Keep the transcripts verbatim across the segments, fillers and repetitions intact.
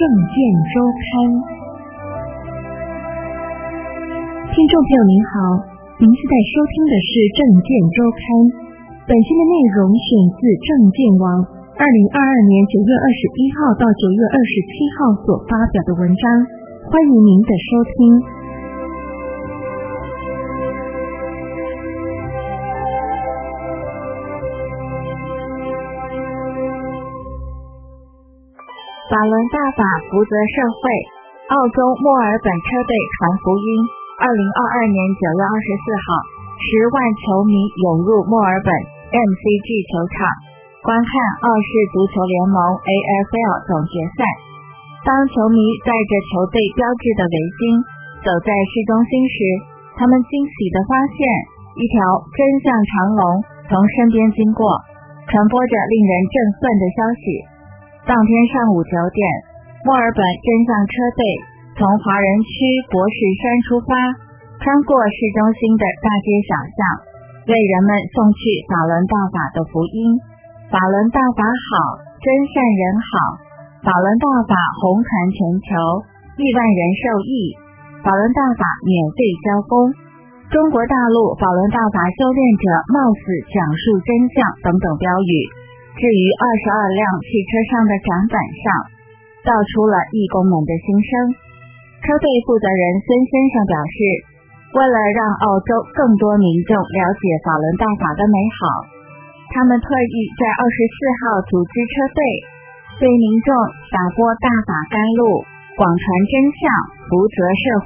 见周刊。听众朋友您好，您现在收听的是政见周刊。本期的内容选自政见网二零二二年九月二十一号到九月二十七号所发表的文章，欢迎您的收听。 法轮大法福泽社会，澳洲墨尔本车队传福音。二零二二年九月二十四号，十万球迷涌入墨尔本 M C G 球场，观看澳式足球联盟 A F L 总决赛。当球迷带着球队标志的围巾走在市中心时，他们惊喜地发现一条真相长龙从身边经过，传播着令人振奋的消息。当天上午九点，墨尔本真相车队从华人区博士山出发，穿过市中心的大街小巷，为人们送去法轮大法的福音。法轮大法好，真善人好，法轮大法红传全球，亿万人受益，法轮大法免费交工，中国大陆法轮大法修炼者冒死讲述真相等等标语。至于二十二辆汽车上的展板上，道出了义工们的心声。车队负责人孙先生表示，为了让澳洲更多民众了解法轮大法的美好，他们特意在二十四号组织车队，为民众打播大法甘露，广传真相，福泽社会。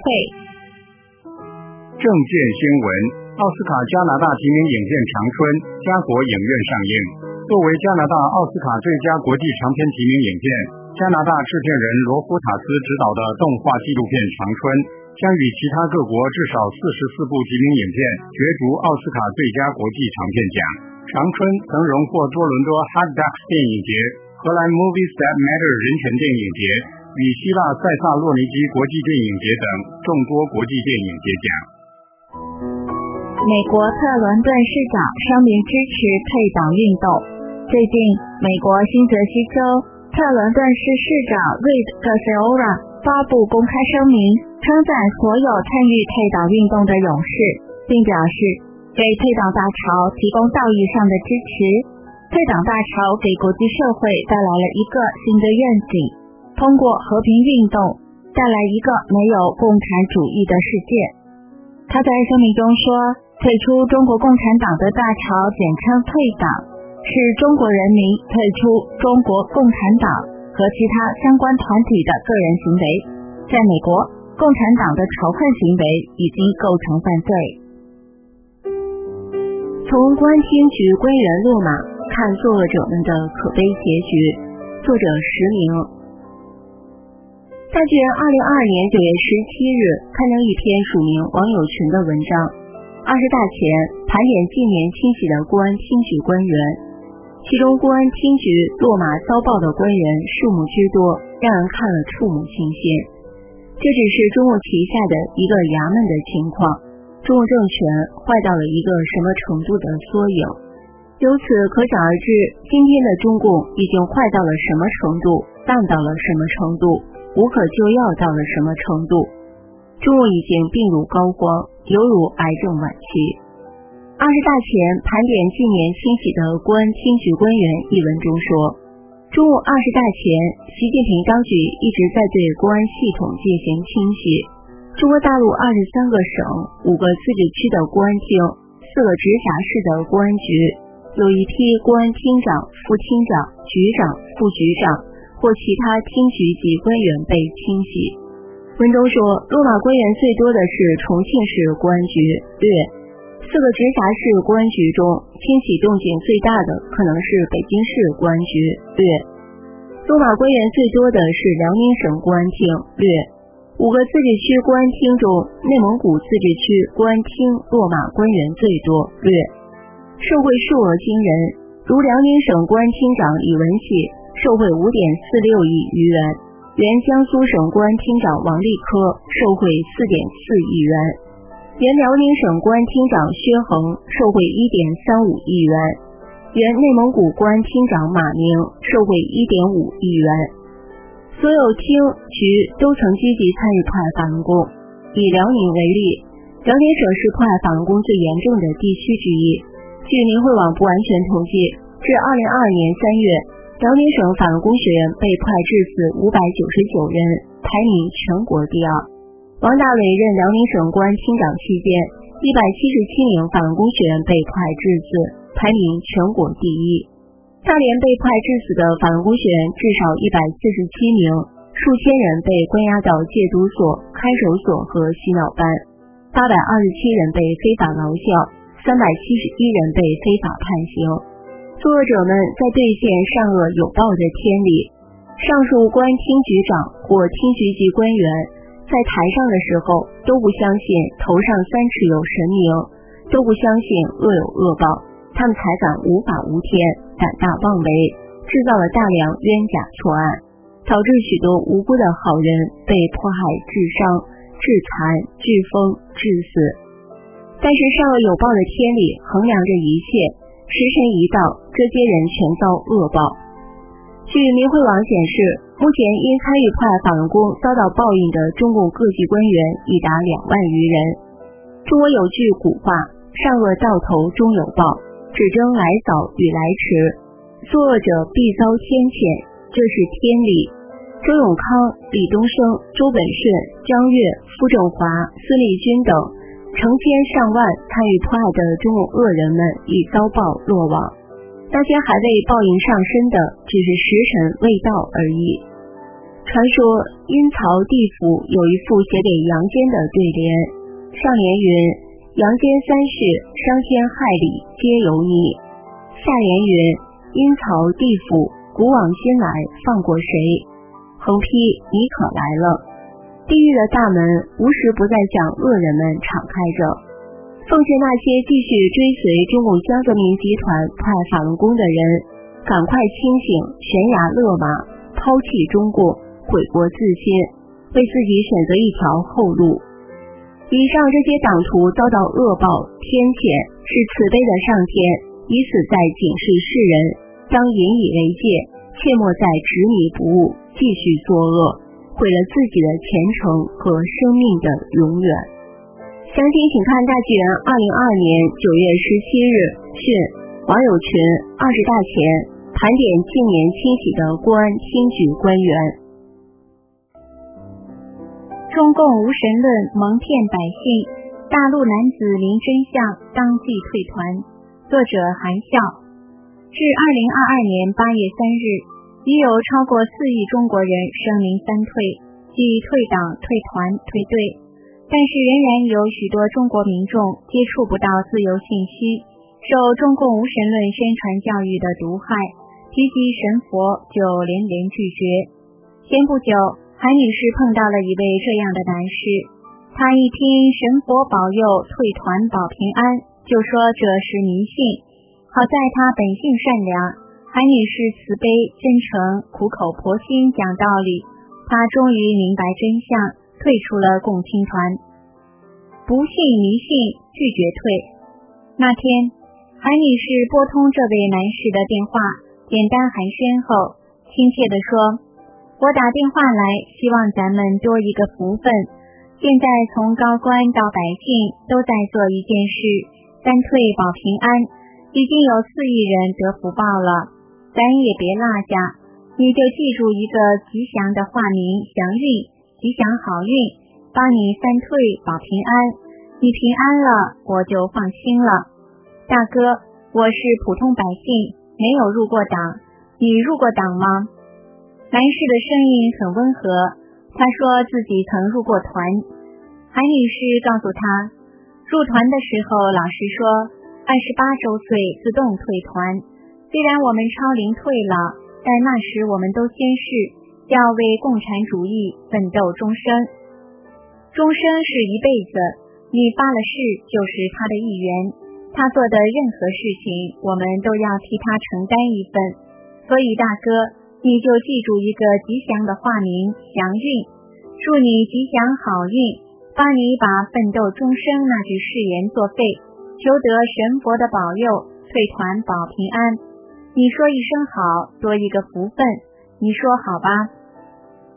政见新闻：奥斯卡加拿大提名影片《长春》加国影院上映。作为加拿大奥斯卡最佳国际长片提名影片，加拿大制片人罗夫塔斯执导的动画纪录片《长春》将与其他各国至少四十四部提名影片角逐奥斯卡最佳国际长片奖。《长春》曾荣获多伦多 Hard Ducks 电影节、荷兰 Movies That Matter 人权电影节与希腊塞萨洛尼基国际电影节等众多国际电影节奖。 美国特伦顿市长声明支持退党运动。最近，美国新泽西州特伦顿市市长 Reed Garceora 发布公开声明，称赞所有参与退党运动的勇士，并表示给退党大潮提供道义上的支持。退党大潮给国际社会带来了一个新的愿景，通过和平运动带来一个没有共产主义的世界。他在声明中说，退出中国共产党的大潮，简称退党，是中国人民退出中国共产党和其他相关团体的个人行为。在美国，共产党的仇恨行为已经构成犯罪。 从公安厅局官员落马看作者们的可悲结局，作者实名。大纪元二零二二年九月十七日刊登一篇署名网友群的文章，二十大前盘点近年清洗的公安厅局官员，其中公安厅局落马遭报的官员数目之多，让人看了触目惊心。这只是中共旗下的一个衙门的情况，中共政权坏到了一个什么程度的缩影。由此可想而知，今天的中共已经坏到了什么程度，烂到了什么程度，无可救药到了什么程度。中共已经病入膏肓，犹如癌症晚期。二十大前盘点近年清洗的公安厅局官员一文中说，中共二十大前，习近平当局一直在对公安系统进行清洗。中国大陆二十三个省、五个自治区的公安厅、四个直辖市的公安局，有一批公安厅长、副厅长、局长、副局长或其他厅局级官员被清洗。文中说，落马官员最多的是重庆市公安局，略。四个直辖市公安局中，清洗动静最大的可能是北京市公安局，略。落马官员最多的是辽宁省公安厅，略。五个自治区公安厅中，内蒙古自治区公安厅落马官员最多，略。受贿数额惊人，如辽宁省公安厅长李文喜受贿 五点四六亿余元，原江苏省公安厅长王立科受贿 四点四亿元，原辽宁省公安厅长薛恒受贿 一点三五亿元，原内蒙古公安厅长马宁受贿 一点五亿元。 所有厅局都曾积极参与迫害法轮功。以辽宁为例，辽宁省是迫害法轮功最严重的地区之一。据明慧网不完全统计，至二零二二年三月，辽宁省法轮功学员被迫害致死五百九十九人，排名全国第二。王大伟任辽宁省公安厅长期间，一百七十七名法轮功学员被迫害致死，排名全国第一。大连被迫害致死的法轮功学员至少一百四十七名，数千人被关押到戒毒所、看守所和洗脑班，八百二十七人被非法劳教，三百七十一人被非法判刑。作恶者们在兑现善恶有报的天理。上述公安厅局长或厅局级官员在台上的时候都不相信头上三尺有神明，都不相信恶有恶报，他们才敢无法无天，胆大妄为，制造了大量冤假错案，导致许多无辜的好人被迫害致伤、致残、致疯、致死。但是善恶有报的天理衡量着一切，时辰一到，这些人全遭恶报。据明慧网显示，目前因参与迫害法轮功遭到报应的中共各级官员已达两万余人。中国有句古话，善恶到头终有报，只争来早与来迟，作恶者必遭天谴，这是天理。周永康、李东升、周本顺、张悦、傅政华、孙立军等成千上万参与迫害的中共恶人们已遭报落网，那些还未报应上身的，只是时辰未到而已。传说阴曹地府有一副写给阳间的对联，上联云：阳间三世，伤天害理皆由你。下联云：阴曹地府，古往今来放过谁？横批：你可来了。地狱的大门无时不在向恶人们敞开着，奉劝那些继续追随中共江泽民集团迫害法轮功的人，赶快清醒，悬崖勒马，抛弃中共，悔过自新，为自己选择一条后路。以上这些党徒遭到恶报天谴，是慈悲的上天以此在警示世人，当引以为戒，切莫再执迷不悟，继续作恶，毁了自己的前程和生命的永远。详情请看大纪元二零二二年九月十七日讯，网友群二十大前盘点近年清洗的公安厅局官员。 中共无神论蒙骗百姓，大陆男子临真相当即退团。作者韩笑。至二零二二年八月三日，已有超过四亿中国人声明三退，即退党、退团、退队，但是仍然有许多中国民众接触不到自由信息，受中共无神论宣传教育的毒害，提及神佛就连连拒绝。前不久，韩女士碰到了一位这样的男士，她一听神佛保佑退团保平安，就说这是迷信。好在她本性善良，韩女士慈悲真诚，苦口婆心讲道理，她终于明白真相，退出了共青团。不信迷信，拒绝退。那天，韩女士拨通这位男士的电话，简单寒暄后，亲切地说：我打电话来，希望咱们多一个福分。现在从高官到百姓都在做一件事，三退保平安，已经有四亿人得福报了，咱也别落下。你就记住一个吉祥的化名祥运，吉祥好运，帮你三退保平安。你平安了，我就放心了。大哥，我是普通百姓，没有入过党，你入过党吗？男士的声音很温和，他说自己曾入过团。韩女士告诉他，入团的时候老师说二十八周岁自动退团，虽然我们超龄退了，但那时我们都宣誓要为共产主义奋斗终生。终生是一辈子，你发了誓就是他的一员，他做的任何事情我们都要替他承担一份。所以大哥，你就记住一个吉祥的化名祥运，祝你吉祥好运，帮你把奋斗终生那句誓言作废，求得神佛的保佑，退团保平安。你说一声好，多一个福分，你说好吧？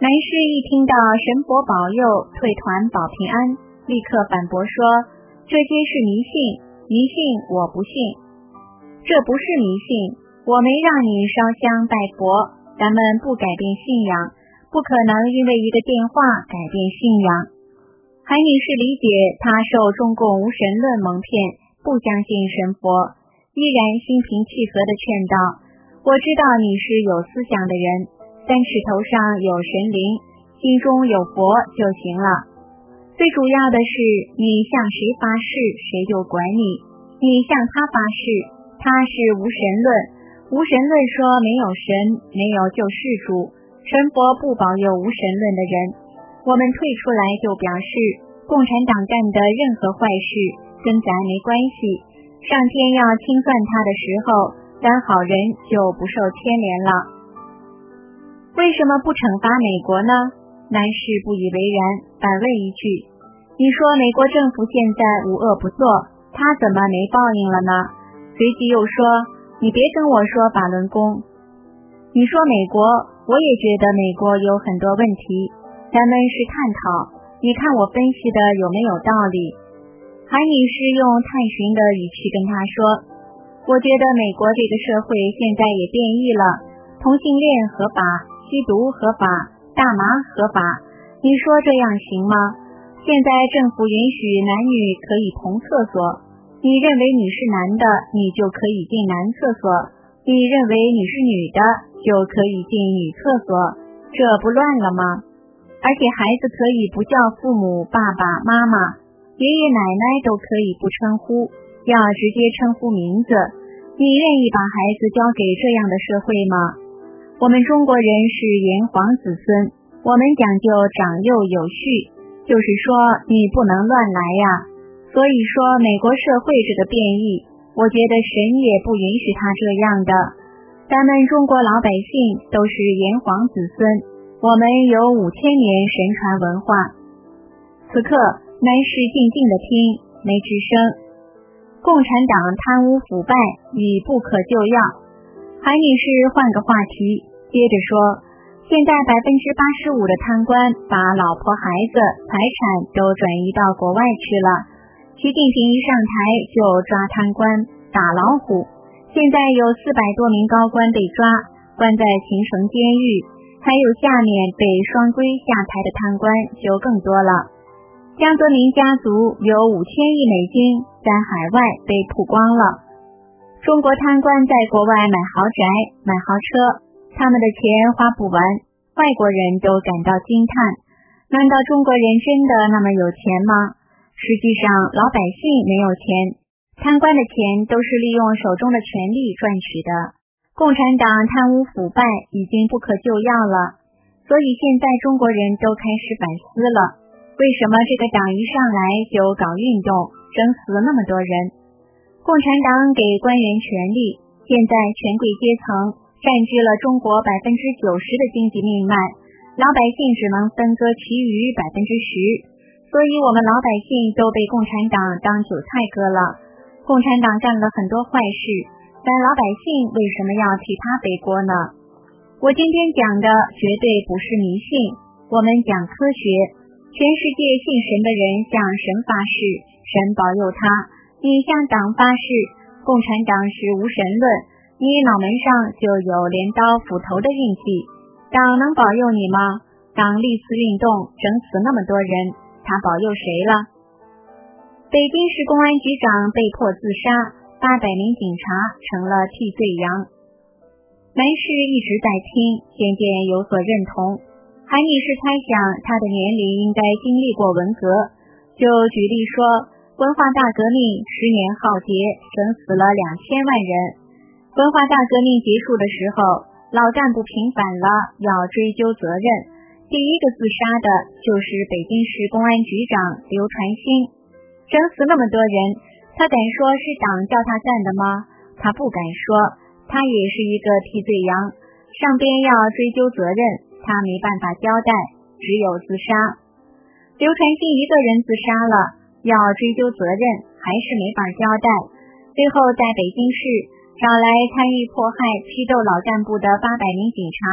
南氏一听到神佛保佑，退团保平安，立刻反驳说，这皆是迷信，迷信我不信。这不是迷信，我没让你烧香拜佛，咱们不改变信仰，不可能因为一个电话改变信仰。韩女士理解她受中共无神论蒙骗，不相信神佛，依然心平气和地劝道，我知道你是有思想的人，三尺头上有神灵，心中有佛就行了。最主要的是你向谁发誓谁就管你，你向他发誓，他是无神论，无神论说没有神，没有救世主，神佛不保佑无神论的人。我们退出来就表示共产党干的任何坏事跟咱没关系，上天要清算他的时候，咱好人就不受牵连了。为什么不惩罚美国呢？南氏不以为然，反问一句，你说美国政府现在无恶不作，他怎么没报应了呢？随即又说，你别跟我说法轮功。你说美国，我也觉得美国有很多问题，咱们是探讨，你看我分析的有没有道理？韩女士用探寻的语气跟他说，我觉得美国这个社会现在也变异了，同性恋合法，吸毒合法，大麻合法，你说这样行吗？现在政府允许男女可以同厕所，你认为你是男的，你就可以进男厕所，你认为你是女的，就可以进女厕所，这不乱了吗？而且孩子可以不叫父母爸爸妈妈，爷爷奶奶都可以不称呼，要直接称呼名字，你愿意把孩子交给这样的社会吗？我们中国人是炎黄子孙，我们讲究长幼有序，就是说你不能乱来呀。所以说美国社会这个变异，我觉得神也不允许他这样的。咱们中国老百姓都是炎黄子孙，我们有五千年神传文化。此刻南氏静静地听，没吱声。共产党贪污腐败已不可救药。韩女士换个话题，接着说，现在百分之八十五的贪官把老婆孩子财产都转移到国外去了，习近平一上台就抓贪官打老虎，现在有四百多名高官被抓，关在秦城监狱，还有下面被双规下台的贪官就更多了。江泽民家族有五千亿美金在海外被曝光了。中国贪官在国外买豪宅买豪车，他们的钱花不完，外国人都感到惊叹，难道中国人真的那么有钱吗？实际上老百姓没有钱，贪官的钱都是利用手中的权力赚取的。共产党贪污腐败已经不可救药了，所以现在中国人都开始反思了，为什么这个党一上来就搞运动，整死那么多人？共产党给官员权力，现在权贵阶层占据了中国百分之九十的经济命脉，老百姓只能分割其余百分之十，所以我们老百姓都被共产党当韭菜割了。共产党干了很多坏事，但老百姓为什么要替他背锅呢？我今天讲的绝对不是迷信，我们讲科学。全世界信神的人向神发誓，神保佑他；你向党发誓，共产党是无神论，你脑门上就有镰刀斧头的运气。党能保佑你吗？党历次运动整死那么多人，他保佑谁了？北京市公安局长被迫自杀，八百名警察成了替罪羊。南氏一直在听，渐渐有所认同。韩女士猜想她的年龄应该经历过文革，就举例说，文化大革命十年浩劫，整死了两千万人。文化大革命结束的时候，老干部平反了，要追究责任。第一个自杀的就是北京市公安局长刘传兴，整死那么多人，他敢说是党叫他干的吗？他不敢说，他也是一个替罪羊，上边要追究责任，他没办法交代，只有自杀。刘传兴一个人自杀了，要追究责任还是没法交代，最后在北京市找来参与迫害批斗老干部的八百名警察，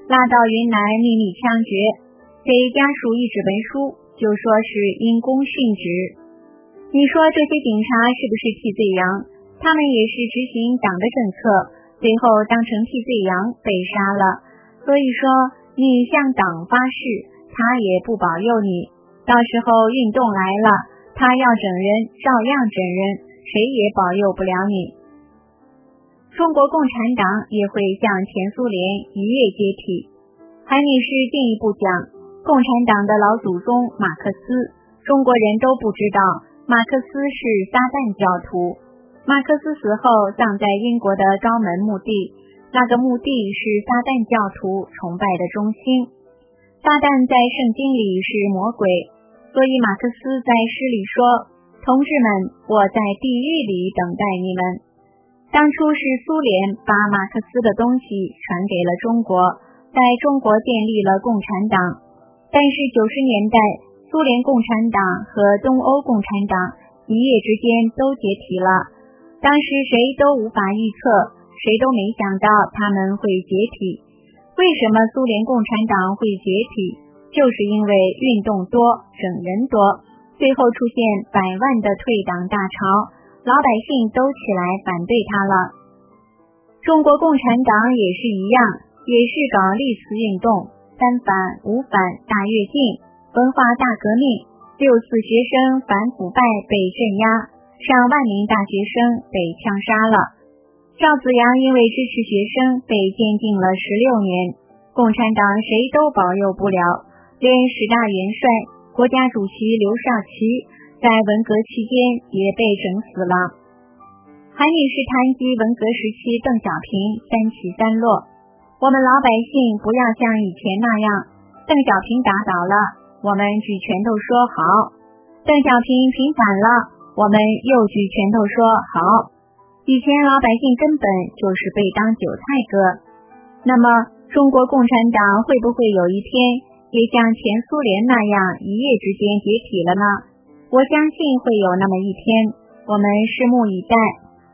拉到云南秘密枪决，给家属一纸文书，就说是因公殉职。你说这些警察是不是替罪羊？他们也是执行党的政策，最后当成替罪羊被杀了。所以说你向党发誓，他也不保佑你，到时候运动来了，他要整人照样整人，谁也保佑不了你。中国共产党也会向前苏联一跃解体。韩女士进一步讲，共产党的老祖宗马克思，中国人都不知道马克思是撒旦教徒。马克思死后葬在英国的高门墓地，那个墓地是撒旦教徒崇拜的中心。撒旦在圣经里是魔鬼，所以马克思在诗里说，同志们，我在地狱里等待你们。当初是苏联把马克思的东西传给了中国，在中国建立了共产党。但是九十年代苏联共产党和东欧共产党一夜之间都解体了，当时谁都无法预测，谁都没想到他们会解体。为什么苏联共产党会解体？就是因为运动多，整人多，最后出现百万的退党大潮，老百姓都起来反对他了。中国共产党也是一样，也是搞历次运动，三反、五反、大跃进、文化大革命，六四学生反腐败被镇压，上万名大学生被枪杀了。赵紫阳因为支持学生被监禁了十六年，共产党谁都保佑不了，连十大元帅、国家主席刘少奇在文革期间也被整死了。韩女士谈及文革时期邓小平三起三落，我们老百姓不要像以前那样，邓小平打倒了，我们举拳头说好；邓小平平反了，我们又举拳头说好。以前老百姓根本就是被当韭菜割。那么中国共产党会不会有一天也像前苏联那样一夜之间解体了呢？我相信会有那么一天，我们拭目以待。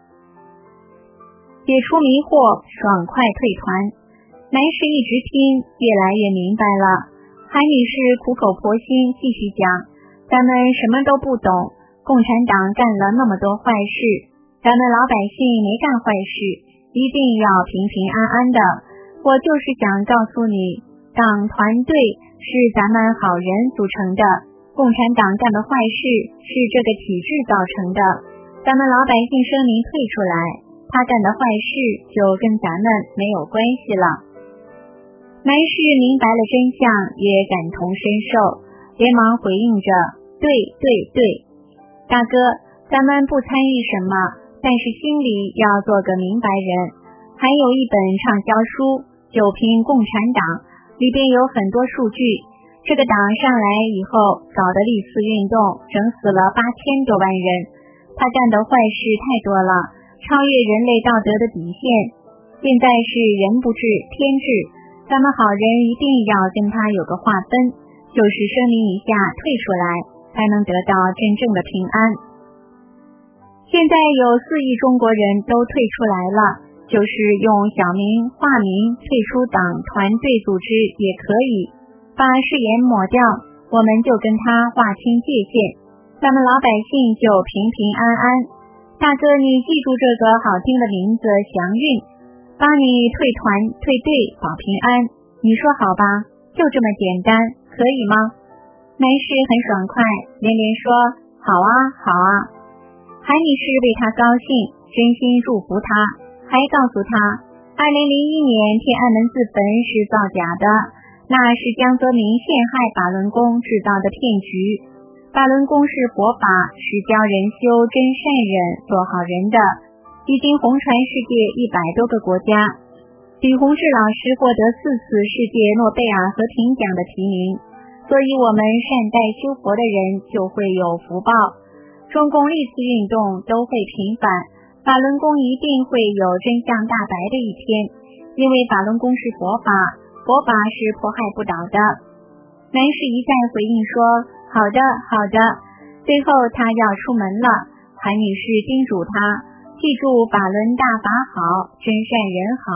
解除迷惑，爽快退团。男士一直听，越来越明白了。韩女士苦口婆心继续讲，咱们什么都不懂，共产党干了那么多坏事，咱们老百姓没干坏事，一定要平平安安的。我就是想告诉你，党团队是咱们好人组成的，共产党干的坏事是这个体制造成的，咱们老百姓声明退出来，他干的坏事就跟咱们没有关系了。男士明白了真相，也感同身受，连忙回应着，对对对，大哥，咱们不参与什么，但是心里要做个明白人。还有一本畅销书《九评共产党》，里边有很多数据，这个党上来以后搞的历次运动，整死了八千多万人，他干的坏事太多了，超越人类道德的底线。现在是人不治天治，咱们好人一定要跟他有个划分，就是声明一下退出来，才能得到真正的平安。现在有四亿中国人都退出来了，就是用小名化名退出党团队组织也可以，把誓言抹掉，我们就跟他划清界限，咱们老百姓就平平安安。大哥，你记住这个好听的名字祥运，帮你退团退队保平安，你说好吧？就这么简单，可以吗？男士很爽快，连连说好啊好啊。韩女士为他高兴，真心祝福他，还告诉他二零零一年天安门自焚是造假的，那是江泽民陷害法轮功制造的骗局，法轮功是佛法，是教人修真善忍做好人的，已经红传世界一百多个国家。李洪志老师获得四次世界诺贝尔和平奖的提名，所以我们善待修佛的人就会有福报。中共历次运动都会平反，法轮功一定会有真相大白的一天，因为法轮功是佛法，佛法是迫害不倒的。男士一再回应说好的好的，最后他要出门了，韩女士叮嘱他记住法轮大法好，真善人好，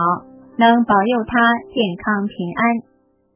能保佑他健康平安。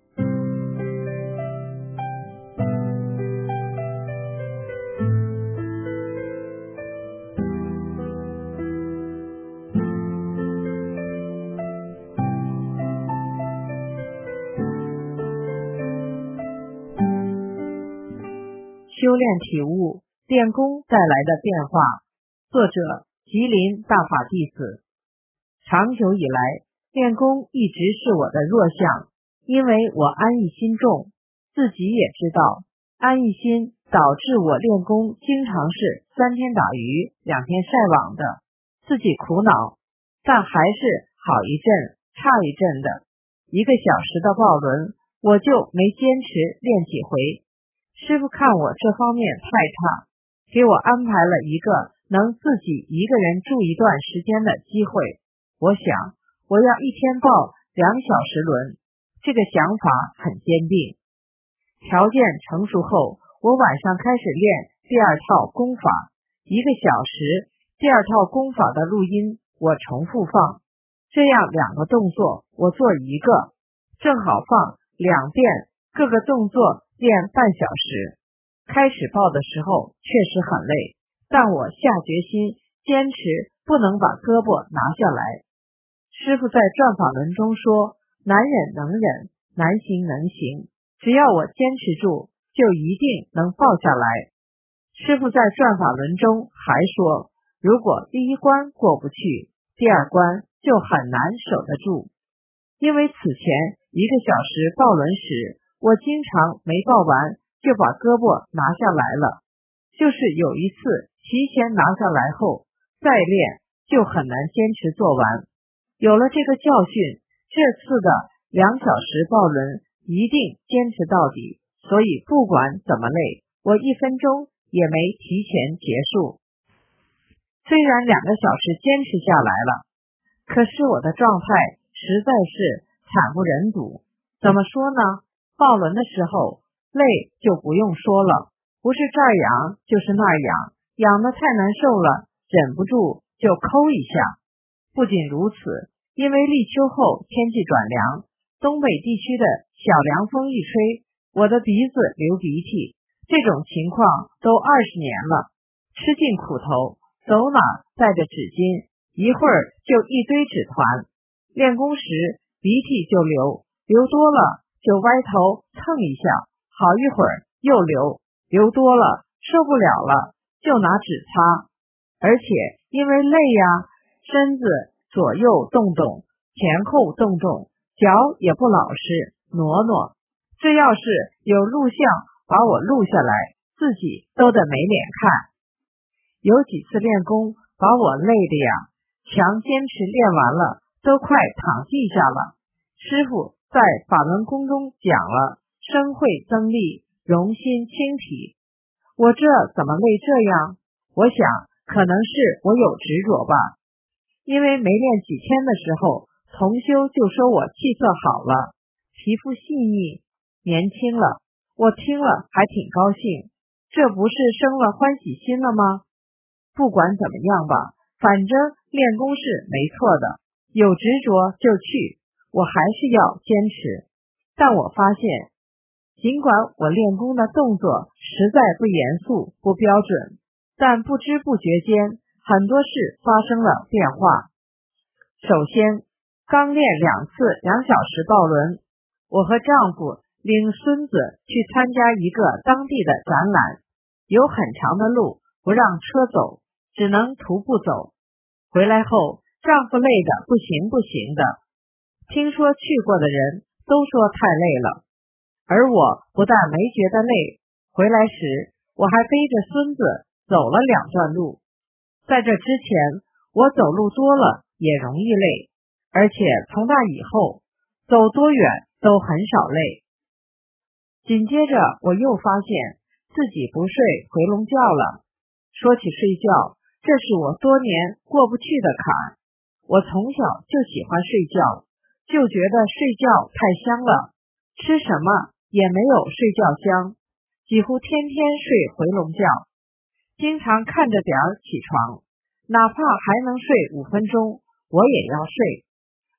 修炼体悟，练功带来的变化。作者：吉林大法弟子。长久以来，练功一直是我的弱项，因为我安逸心重，自己也知道，安逸心导致我练功经常是三天打鱼两天晒网的，自己苦恼，但还是好一阵差一阵的。一个小时的抱轮，我就没坚持练几回。师傅看我这方面太差，给我安排了一个能自己一个人住一段时间的机会。我想，我要一天抱两小时轮，这个想法很坚定。条件成熟后，我晚上开始练第二套功法，一个小时，第二套功法的录音我重复放，这样两个动作我做一个，正好放两遍，各个动作练半小时。开始抱的时候确实很累，但我下决心坚持不能把胳膊拿下来。师傅在转法轮中说，难忍能忍，难行能行，只要我坚持住，就一定能抱下来。师傅在转法轮中还说，如果第一关过不去，第二关就很难守得住。因为此前一个小时抱轮时，我经常没抱完就把胳膊拿下来了，就是有一次提前拿下来后再练就很难坚持做完。有了这个教训，这次的两小时抱轮一定坚持到底，所以不管怎么累，我一分钟也没提前结束。虽然两个小时坚持下来了，可是我的状态实在是惨不忍睹。怎么说呢？抱轮的时候累就不用说了，不是这儿痒就是那儿痒，痒得太难受了，忍不住就抠一下。不仅如此，因为立秋后天气转凉，东北地区的小凉风一吹，我的鼻子流鼻涕，这种情况都二十年了，吃尽苦头，走哪带着纸巾，一会儿就一堆纸团。练功时鼻涕就流，流多了就歪头蹭一下，好一会儿又流，流多了受不了了就拿纸擦。而且因为累呀，身子左右动动，前后动动，脚也不老实，挪挪。这要是有录像把我录下来，自己都得没脸看。有几次练功把我累的呀，强坚持练完了都快躺地下了。师傅在法轮功中讲了生慧增力，容心轻体。我这怎么累这样？我想可能是我有执着吧。因为没练几天的时候，同修就说我气色好了，皮肤细腻，年轻了。我听了还挺高兴，这不是生了欢喜心了吗？不管怎么样吧，反正练功是没错的，有执着就去，我还是要坚持。但我发现，尽管我练功的动作实在不严肃不标准，但不知不觉间很多事发生了变化。首先，刚练两次两小时抱轮，我和丈夫领孙子去参加一个当地的展览，有很长的路不让车走，只能徒步走。回来后，丈夫累得不行不行的，听说去过的人都说太累了，而我不但没觉得累，回来时我还背着孙子走了两段路。在这之前，我走路多了也容易累，而且从那以后走多远都很少累。紧接着我又发现自己不睡回笼觉了。说起睡觉，这是我多年过不去的坎。我从小就喜欢睡觉，就觉得睡觉太香了，吃什么也没有睡觉香，几乎天天睡回笼觉，经常看着点儿起床，哪怕还能睡五分钟我也要睡。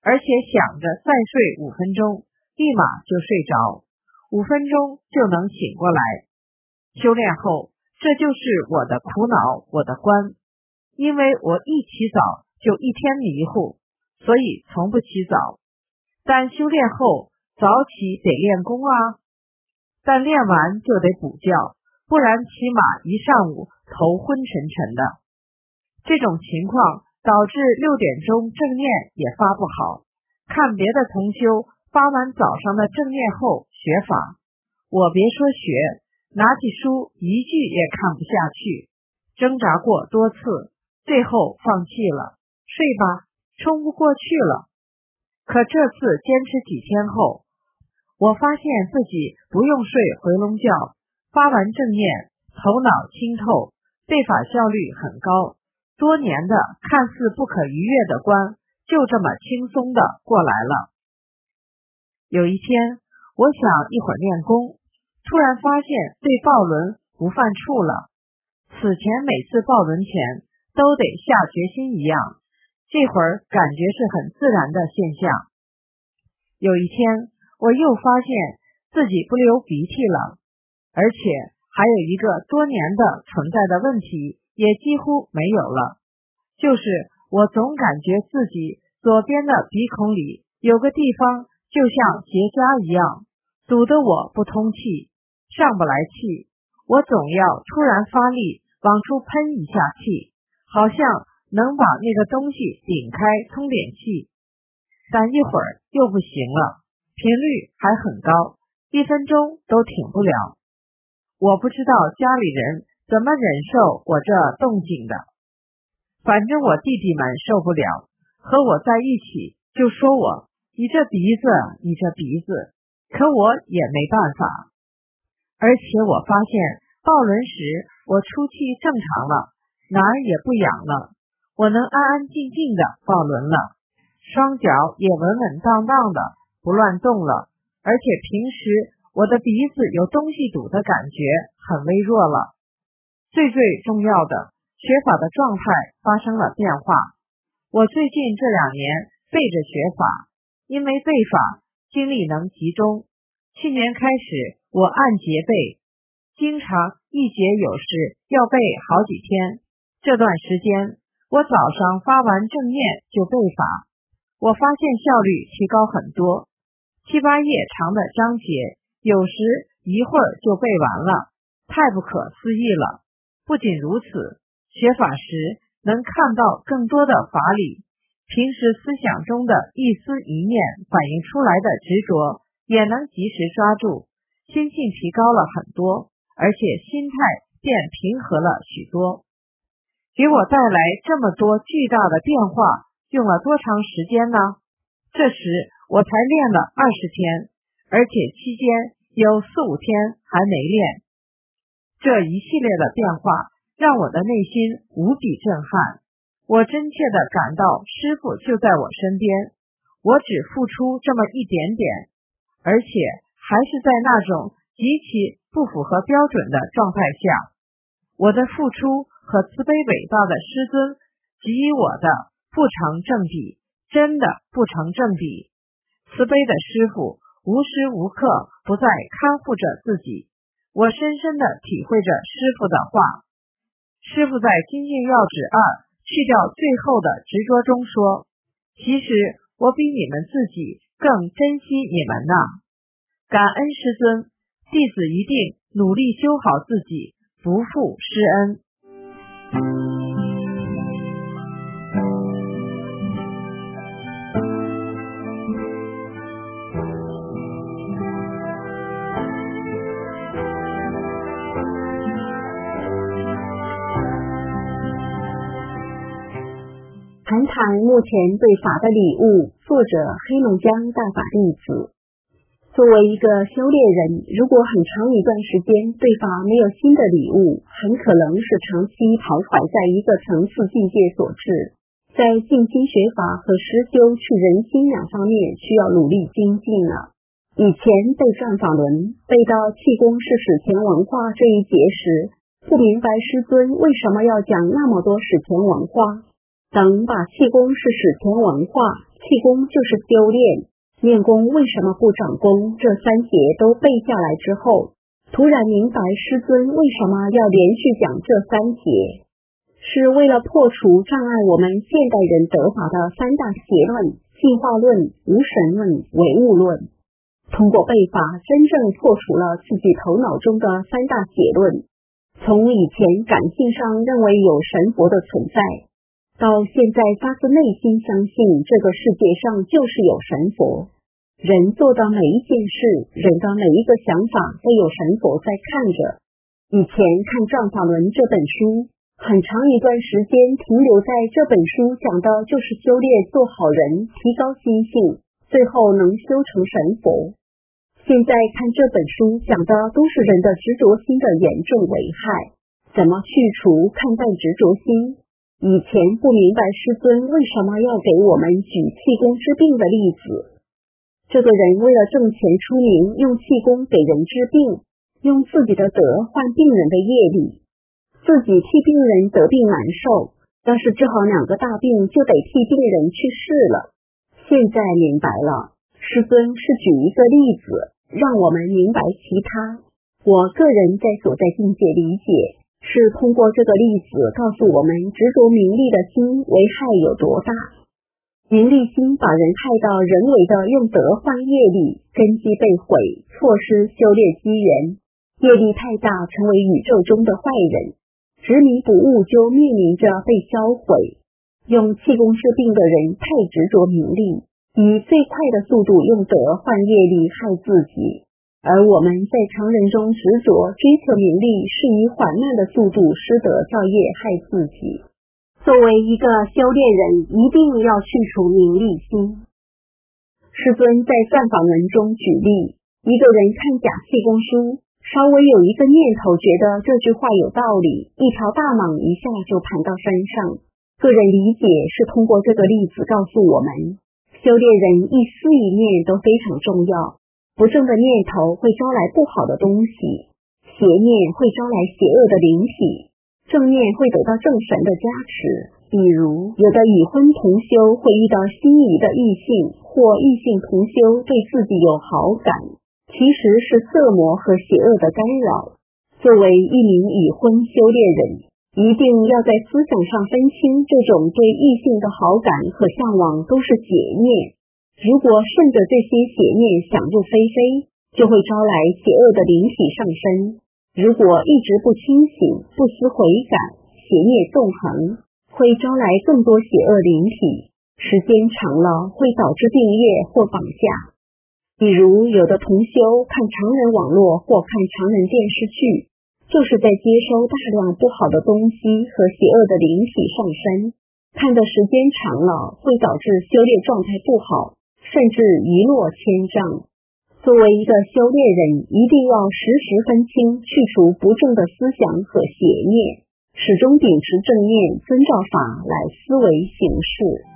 而且想着再睡五分钟，立马就睡着，五分钟就能醒过来。修炼后，这就是我的苦恼，我的关。因为我一起早就一天迷糊，所以从不起早。但修炼后早起得练功啊，但练完就得补觉，不然起码一上午头昏沉沉的。这种情况导致六点钟正念也发不好。看别的同修发完早上的正念后学法，我别说学，拿起书一句也看不下去，挣扎过多次，最后放弃了，睡吧，冲不过去了。可这次坚持几天后，我发现自己不用睡回笼觉，发完正念，头脑清透，对法效率很高，多年的看似不可逾越的关，就这么轻松的过来了。有一天，我想一会儿练功，突然发现对抱轮不犯怵了。此前每次抱轮前都得下决心一样，这会儿感觉是很自然的现象。有一天，我又发现自己不流鼻涕了，而且还有一个多年的存在的问题也几乎没有了，就是我总感觉自己左边的鼻孔里有个地方就像结痂一样，堵得我不通气，上不来气，我总要突然发力往出喷一下气，好像能把那个东西顶开通点气，但一会儿又不行了，频率还很高，一分钟都挺不了。我不知道家里人怎么忍受我这动静的，反正我弟弟们受不了，和我在一起就说我，你这鼻子，你这鼻子，可我也没办法。而且我发现抱轮时我出气正常了，哪儿也不痒了，我能安安静静的抱轮了，双脚也稳稳当当的不乱动了，而且平时我的鼻子有东西堵的感觉很微弱了。最最重要的，学法的状态发生了变化。我最近这两年背着学法，因为背法精力能集中，去年开始我按节背，经常一节有事要背好几天。这段时间我早上发完正念就背法，我发现效率提高很多，七八页长的章节有时一会儿就背完了，太不可思议了。不仅如此，学法时能看到更多的法理，平时思想中的一丝一念反映出来的执着也能及时抓住，心性提高了很多，而且心态变平和了许多。给我带来这么多巨大的变化，用了多长时间呢？这时我才练了二十天，而且期间有四五天还没练。这一系列的变化让我的内心无比震撼，我真切地感到师父就在我身边，我只付出这么一点点，而且还是在那种极其不符合标准的状态下。我的付出和慈悲伟大的师尊给予我的不成正比，真的不成正比。慈悲的师父无时无刻不在看护着自己，我深深地体会着师父的话。师父在精进要旨二去掉最后的执着中说，其实我比你们自己更珍惜你们呢。感恩师尊，弟子一定努力修好自己，不负师恩。 谈谈目前对法的礼物，作者黑龙江大法弟子。作为一个修炼人，如果很长一段时间对法没有新的礼物，很可能是长期徘徊在一个层次境界所致。在静心学法和实修去人心两方面需要努力精进了。以前背转法轮背到气功是史前文化这一节时，不明白师尊为什么要讲那么多史前文化。等把气功是史前文化全气功就是修炼，练功为什么不长功？这三节都背下来之后，突然明白师尊为什么要连续讲这三节，是为了破除障碍我们现代人得法的三大邪论：进化论、无神论、唯物论。通过背法，真正破除了自己头脑中的三大邪论。从以前感性上认为有神佛的存在，到现在发自内心相信这个世界上就是有神佛。人做的每一件事，人的每一个想法都有神佛在看着。以前看《转法轮》这本书，很长一段时间停留在这本书讲的就是修炼做好人，提高心性，最后能修成神佛。现在看这本书讲的都是人的执着心的严重危害，怎么去除看待执着心。以前不明白师尊为什么要给我们举气功治病的例子。这个人为了挣钱出名，用气功给人治病，用自己的德换病人的业力，自己替病人得病难受，要是治好两个大病就得替病人去世了。现在明白了，师尊是举一个例子让我们明白其他。我个人在所在境界理解，是通过这个例子告诉我们执着名利的心危害有多大。名利心把人害到人为的用德换业力，根基被毁，错失修炼机缘，业力太大，成为宇宙中的坏人，执迷不悟就面临着被销毁。用气功治病的人太执着名利，以最快的速度用德换业力害自己，而我们在常人中执着追求名利，是以缓慢的速度失德造业害自己。作为一个修炼人，一定要去除名利心。师尊在《转法轮》中举例，一个人看假气功书，稍微有一个念头觉得这句话有道理，一条大蟒一下就盘到身上。个人理解是通过这个例子告诉我们，修炼人一思一念都非常重要。不正的念头会招来不好的东西，邪念会招来邪恶的灵体，正念会得到正神的加持。比如有的已婚同修会遇到心仪的异性，或异性同修对自己有好感，其实是色魔和邪恶的干扰。作为一名已婚修炼人，一定要在思想上分清这种对异性的好感和向往都是邪念。如果顺着这些邪念想入非非，就会招来邪恶的灵体上身。如果一直不清醒，不思悔改，邪孽纵横，会招来更多邪恶灵体，时间长了会导致病业或绑架。比如有的同修看常人网络或看常人电视剧，就是在接收大量不好的东西和邪恶的灵体上身，看的时间长了会导致修炼状态不好，甚至一落千丈。作为一个修炼人，一定要时时分清，去除不正的思想和邪念，始终秉持正念，遵照法来思维行事。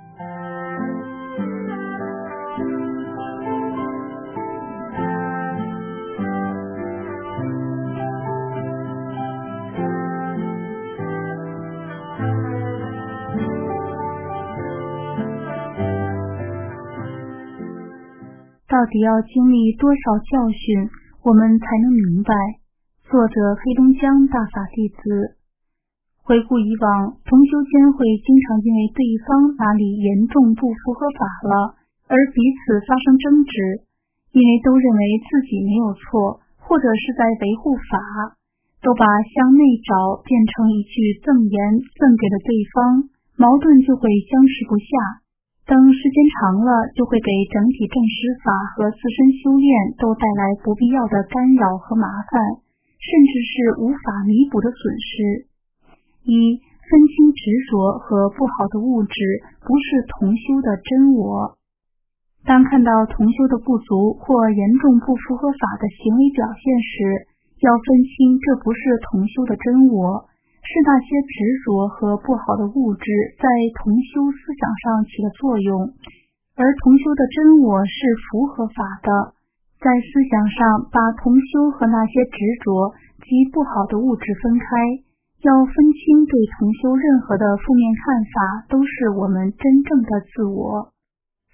到底要经历多少教训，我们才能明白？作者黑龙江大法弟子。回顾以往，同修间会经常因为对方哪里严重不符合法了，而彼此发生争执，因为都认为自己没有错，或者是在维护法，都把向内找变成一句赠言赠给了对方，矛盾就会相持不下。等时间长了，就会给整体证实法和自身修炼都带来不必要的干扰和麻烦，甚至是无法弥补的损失。一、分清执着和不好的物质不是同修的真我。当看到同修的不足或严重不符合法的行为表现时，要分清这不是同修的真我，是那些执着和不好的物质在同修思想上起了作用，而同修的真我是符合法的。在思想上把同修和那些执着及不好的物质分开，要分清对同修任何的负面看法都是我们真正的自我。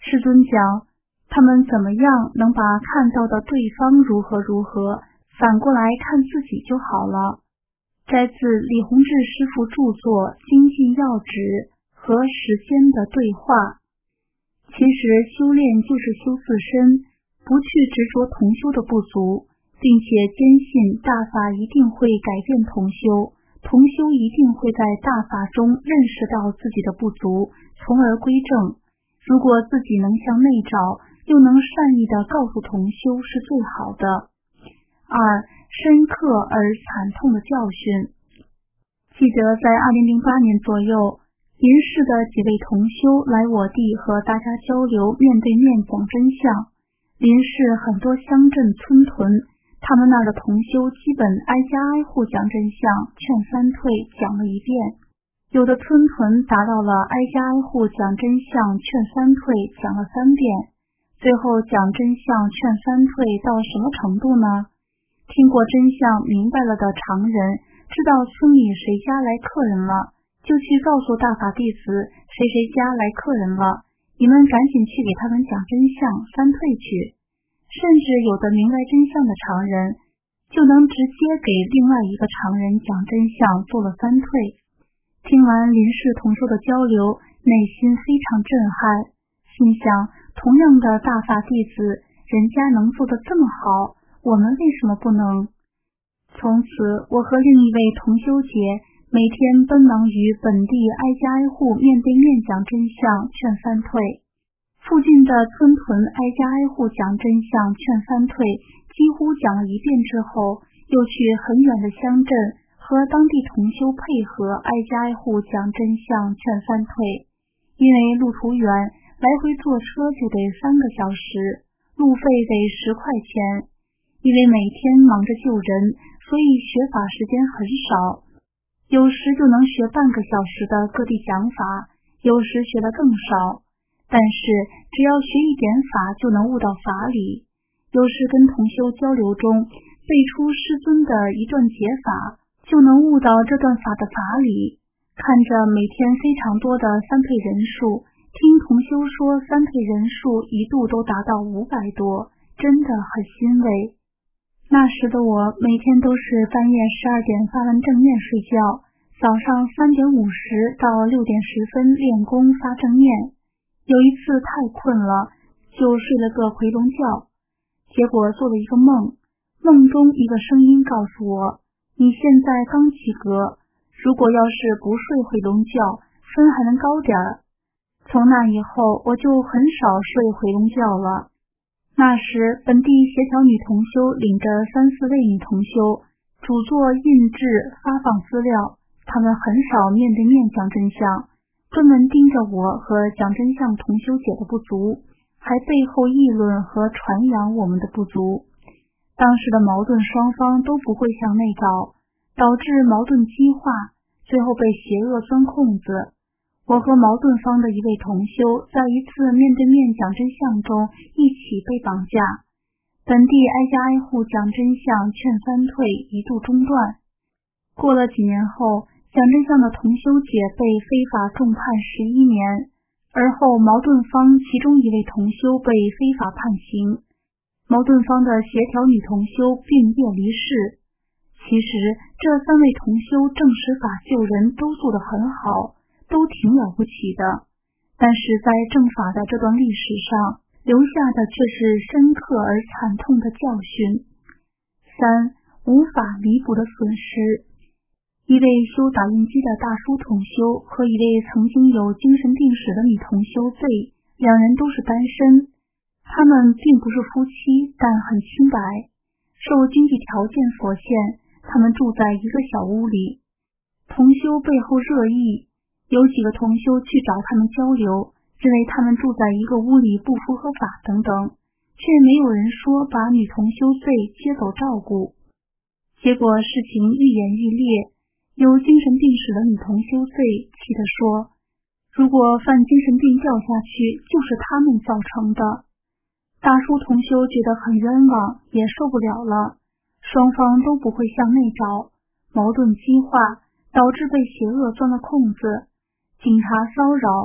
师尊讲，他们怎么样能把看到的对方如何如何，反过来看自己就好了。摘自李洪志师傅著作《精进要旨》和时间的对话。其实修炼就是修自身，不去执着同修的不足，并且坚信大法一定会改变同修，同修一定会在大法中认识到自己的不足，从而归正。如果自己能向内找，又能善意地告诉同修是最好的。二、深刻而惨痛的教训。记得在二零零八年左右，林氏的几位同修来我地和大家交流，面对面讲真相。林氏很多乡镇村屯，他们那儿的同修基本挨家挨户讲真相，劝三退讲了一遍。有的村屯达到了挨家挨户讲真相，劝三退讲了三遍。最后讲真相劝三退到什么程度呢？听过真相明白了的常人，知道村里谁家来客人了，就去告诉大法弟子谁谁家来客人了，你们赶紧去给他们讲真相，三退去。甚至有的明白真相的常人，就能直接给另外一个常人讲真相，做了三退。听完林氏同修的交流，内心非常震撼，心想同样的大法弟子，人家能做得这么好，我们为什么不能？从此我和另一位同修姐每天奔忙于本地挨家挨户面对面讲真相，劝三退。附近的村屯挨家挨户讲真相，劝三退，几乎讲了一遍之后，又去很远的乡镇和当地同修配合挨家挨户讲真相，劝三退。因为路途远，来回坐车就得三个小时，路费得十块钱。因为每天忙着救人，所以学法时间很少，有时就能学半个小时的各地讲法，有时学得更少。但是只要学一点法就能悟到法理，有时跟同修交流中背出师尊的一段解法，就能悟到这段法的法理。看着每天非常多的三退人数，听同修说三退人数一度都达到五百多，真的很欣慰。那时的我每天都是半夜十二点发完正念睡觉，早上三点五十到六点十分练功发正念。有一次太困了，就睡了个回笼觉，结果做了一个梦，梦中一个声音告诉我，你现在刚及格，如果要是不睡回笼觉，分还能高点儿。从那以后我就很少睡回笼觉了。那时本地协调女同修领着三四位女同修，主做印制发放资料，他们很少面对面讲真相，专门盯着我和讲真相同修姐的不足，还背后议论和传扬我们的不足。当时的矛盾双方都不会向内找，导致矛盾激化，最后被邪恶钻空子。我和矛盾方的一位同修在一次面对面讲真相中一起被绑架，本地挨家挨户讲真相劝三退一度中断。过了几年后，讲真相的同修姐被非法重判十一年，而后矛盾方其中一位同修被非法判刑，矛盾方的协调女同修病业离世。其实这三位同修证实法救人都做得很好，都挺了不起的，但是在正法的这段历史上留下的却是深刻而惨痛的教训。三、无法弥补的损失。一位修打印机的大叔同修和一位曾经有精神病史的女同修 Z， 两人都是单身，他们并不是夫妻，但很清白。受经济条件所限，他们住在一个小屋里。同修背后热议，有几个同修去找他们交流，认为他们住在一个屋里不符合法等等，却没有人说把女同修 Z 接走照顾。结果事情愈演愈烈，有精神病史的女同修 Z 气地说，如果犯精神病掉下去，就是他们造成的。大叔同修觉得很冤枉，也受不了了，双方都不会向内找，矛盾激化，导致被邪恶钻了空子。警察骚扰，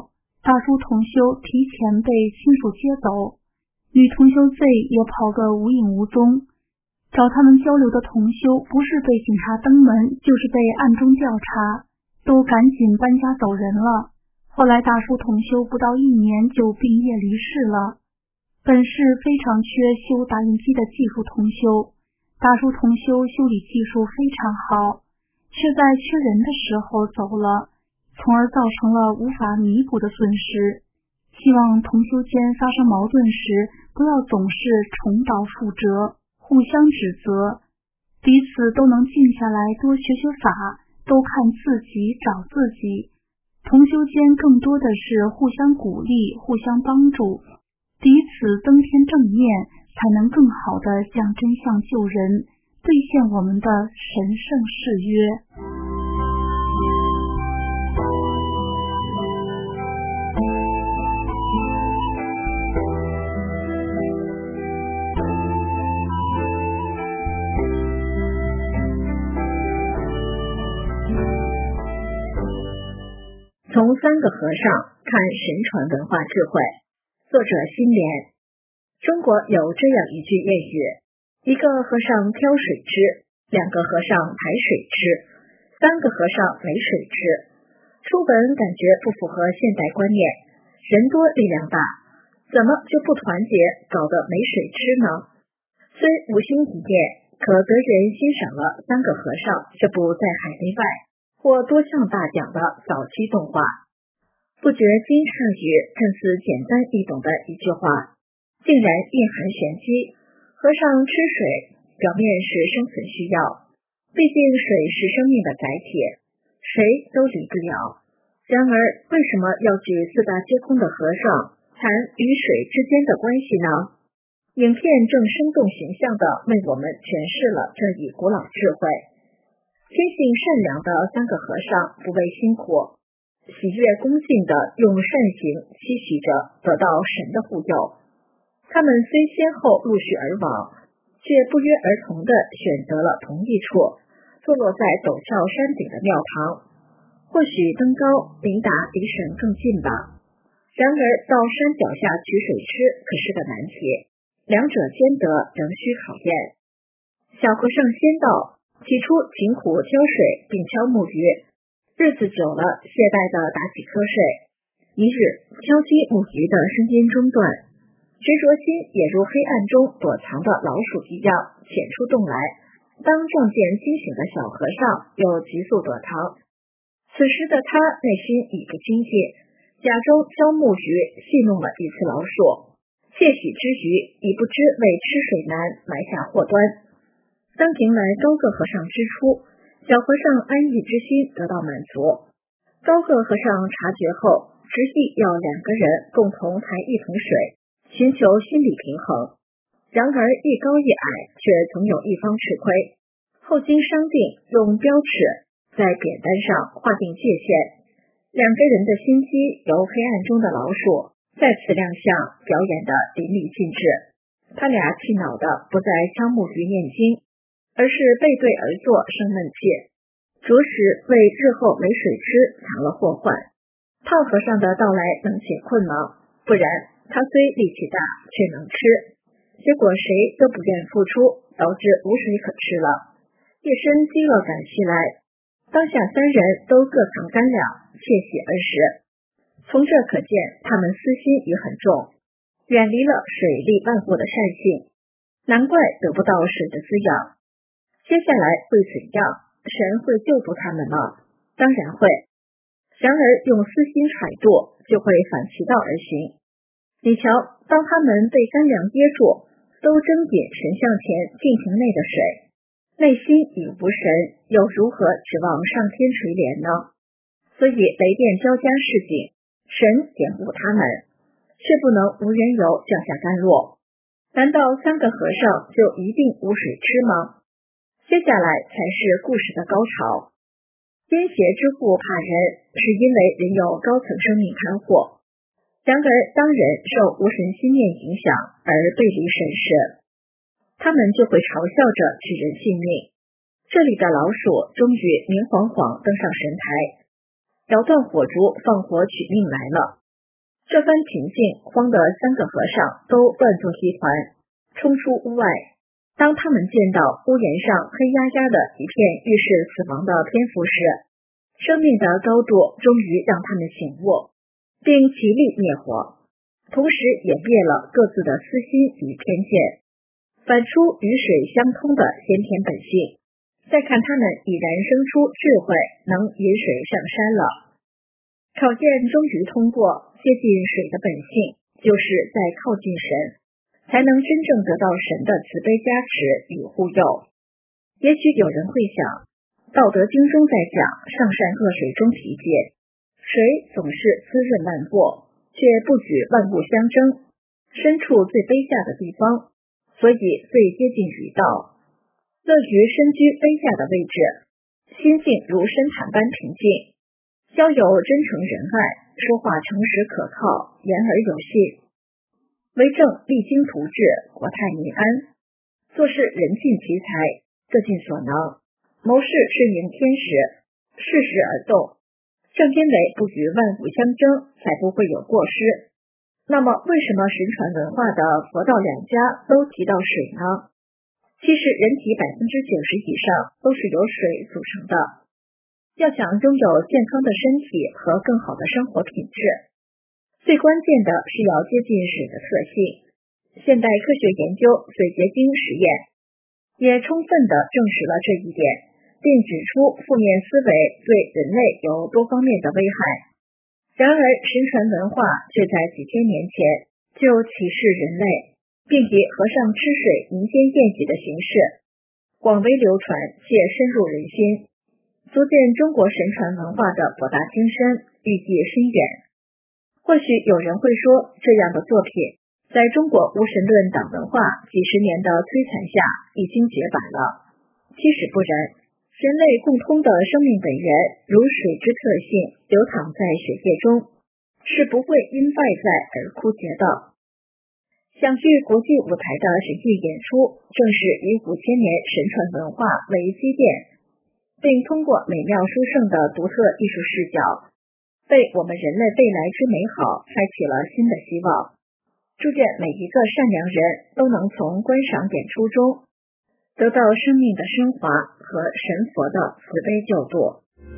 大叔同修提前被亲属接走，女同修 Z 也跑个无影无踪。找他们交流的同修不是被警察登门，就是被暗中调查，都赶紧搬家走人了。后来大叔同修不到一年就病业离世了。本市非常缺修打印机的技术同修，大叔同修修理技术非常好，却在缺人的时候走了，从而造成了无法弥补的损失。希望同修间发生矛盾时，不要总是重蹈覆辙，互相指责，彼此都能静下来多学学法，都看自己找自己。同修间更多的是互相鼓励，互相帮助，彼此增添正面，才能更好地讲真相救人，兑现我们的神圣誓约。 从三个和尚看神传文化智慧。作者心莲。中国有这样一句谚语：一个和尚挑水吃，两个和尚排水吃，三个和尚没水吃。初本感觉不符合现代观念，人多力量大，怎么就不团结，搞得没水吃呢？虽无心一念，可得人欣赏了三个和尚这部在海内外或多项大奖的早期动画。不觉惊诧于看似简单易懂的一句话，竟然蕴含玄机。和尚吃水，表面是生存需要，毕竟水是生命的载体，谁都离不了。然而，为什么要举四大皆空的和尚谈与水之间的关系呢？影片正生动形象地为我们诠释了这一古老智慧。天性善良的三个和尚不畏辛苦，喜悦恭敬地用善行期许着得到神的护佑。他们虽先后陆续而亡，却不约而同地选择了同一处，坐落在陡峭山顶的庙堂。或许登高离达离神更近吧。然而到山脚下取水吃可是个难题，两者兼得仍需考验。小和尚先到，起初勤苦挑水并敲木鱼，日子久了懈怠地打起瞌睡。一日敲击木鱼的声音中断，执着心也如黑暗中躲藏的老鼠一样潜出洞来，当撞见惊醒的小和尚又急速躲藏。此时的他内心已不清静，假装敲木鱼戏弄了一次老鼠，窃喜之余已不知为吃水难埋下祸端。当迎来高个和尚之初，小和尚安逸之心得到满足。高个和尚察觉后，执意要两个人共同抬一桶水，寻求心理平衡。然而一高一矮，却总有一方吃亏。后经商定，用标尺在扁担上划定界限，两个人的心机由黑暗中的老鼠再次亮相，表演得淋漓尽致。他俩气恼的不再敲木鱼念经，而是背对而坐生闷气，着实为日后没水吃藏了祸患。胖和尚的到来能解困吗？不然他虽力气大却能吃，结果谁都不愿付出，导致无水可吃了。一身饥饿感袭来，当下三人都各藏干粮，窃喜而食。从这可见他们私心也很重，远离了水利万物的善性，难怪得不到水的滋养。接下来会怎样？神会救助他们吗？当然会。然而用私心揣度，就会反其道而行。你瞧，当他们被干粮噎住，都争饮神像前净瓶内的水，内心已无神，又如何指望上天垂怜呢？所以雷电交加示警，神点护他们，却不能无缘由降下甘露。难道三个和尚就一定无水吃吗？接下来才是故事的高潮。阴邪之父怕人，是因为人有高层生命看护。然而当人受无神心念影响而背离神事，他们就会嘲笑着取人性命。这里的老鼠终于明晃晃登上神台，摇断火烛放火取命来了。 这番平静慌得三个和尚都乱作一团，冲出屋外。当他们见到屋檐上黑压压的一片预示死亡的蝙蝠时，生命的高度终于让他们醒悟，并齐力灭火，同时也灭了各自的私心与偏见，反出与水相通的先天本性。再看他们已然生出智慧，能引水上山了。考验终于通过，接近水的本性就是在靠近神，才能真正得到神的慈悲加持与护佑。也许有人会想，道德经中在讲上善恶水中体界，水总是滋润万物，却不举万物相争，身处最卑下的地方，所以最接近于道，乐于身居卑下的位置，心境如深潭般平静，交友真诚仁爱，说话诚实可靠，言而有信，为政励精图治，国泰民安，做事人尽其才，各尽所能，谋事顺应天时，适时而动。正因为不与万物相争，才不会有过失。那么为什么神传文化的佛道两家都提到水呢？其实人体百分之九十以上都是由水组成的。要想拥有健康的身体和更好的生活品质，最关键的是要接近水的特性。现代科学研究水结晶实验也充分地证实了这一点，并指出负面思维对人类有多方面的危害。然而神传文化却在几千年前就启示人类，并以和尚吃水民间宴席的形式广为流传且深入人心，足见中国神传文化的博大精深，寓意深远。或许有人会说，这样的作品在中国无神论党文化几十年的摧残下已经绝版了。其实不然，人类共通的生命本源如水之特性流淌在血液中，是不会因外在而枯竭的。享誉国际舞台的神剧演出，正是以五千年神传文化为基淀，并通过美妙殊胜的独特艺术视角，为我们人类未来之美好开启了新的希望。祝愿每一个善良人都能从观赏演出中得到生命的升华和神佛的慈悲救度。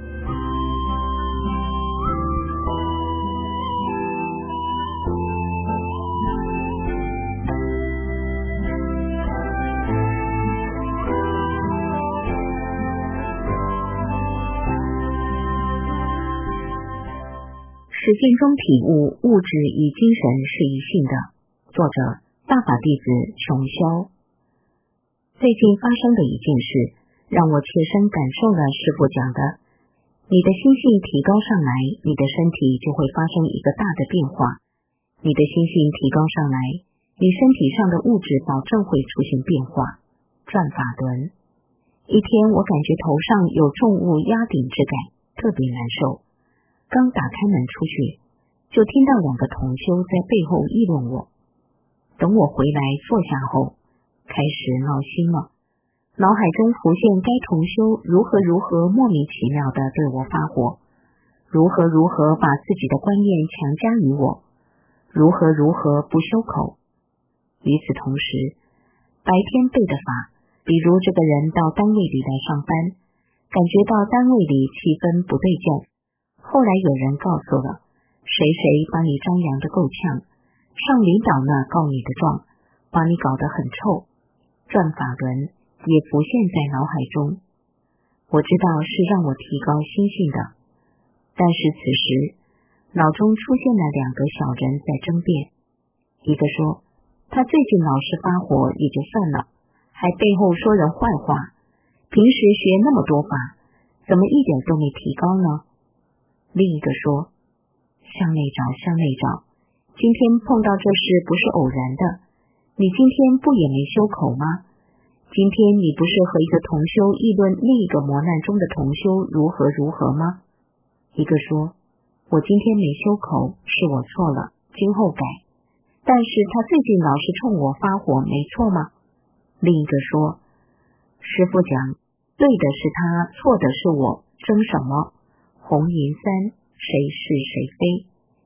实践中体悟物质与精神是一性的。作者：大法弟子琼霄。最近发生的一件事，让我切身感受了师父讲的：你的心性提高上来，你的身体就会发生一个大的变化；你的心性提高上来，你身体上的物质保证会出现变化。转法轮。一天，我感觉头上有重物压顶之感，特别难受。刚打开门出去，就听到两个同修在背后议论我。等我回来坐下后，开始闹心了，脑海中浮现该同修如何如何莫名其妙地对我发火，如何如何把自己的观念强加于我，如何如何不修口。与此同时，白天背的法，比如这个人到单位里来上班，感觉到单位里气氛不对劲，后来有人告诉了，谁谁把你张扬得够呛，上领导那告你的状，把你搞得很臭。转法轮也浮现在脑海中，我知道是让我提高心性的，但是此时脑中出现了两个小人在争辩，一个说他最近老是发火也就算了，还背后说人坏话，平时学那么多法，怎么一点都没提高呢？另一个说，向内找向内找，今天碰到这事不是偶然的，你今天不也没修口吗？今天你不是和一个同修议论另一个磨难中的同修如何如何吗？一个说，我今天没修口，是我错了，今后改。但是他最近老是冲我发火，没错吗？另一个说，师父讲，对的是他，错的是我，争什么？红银三，谁是谁非？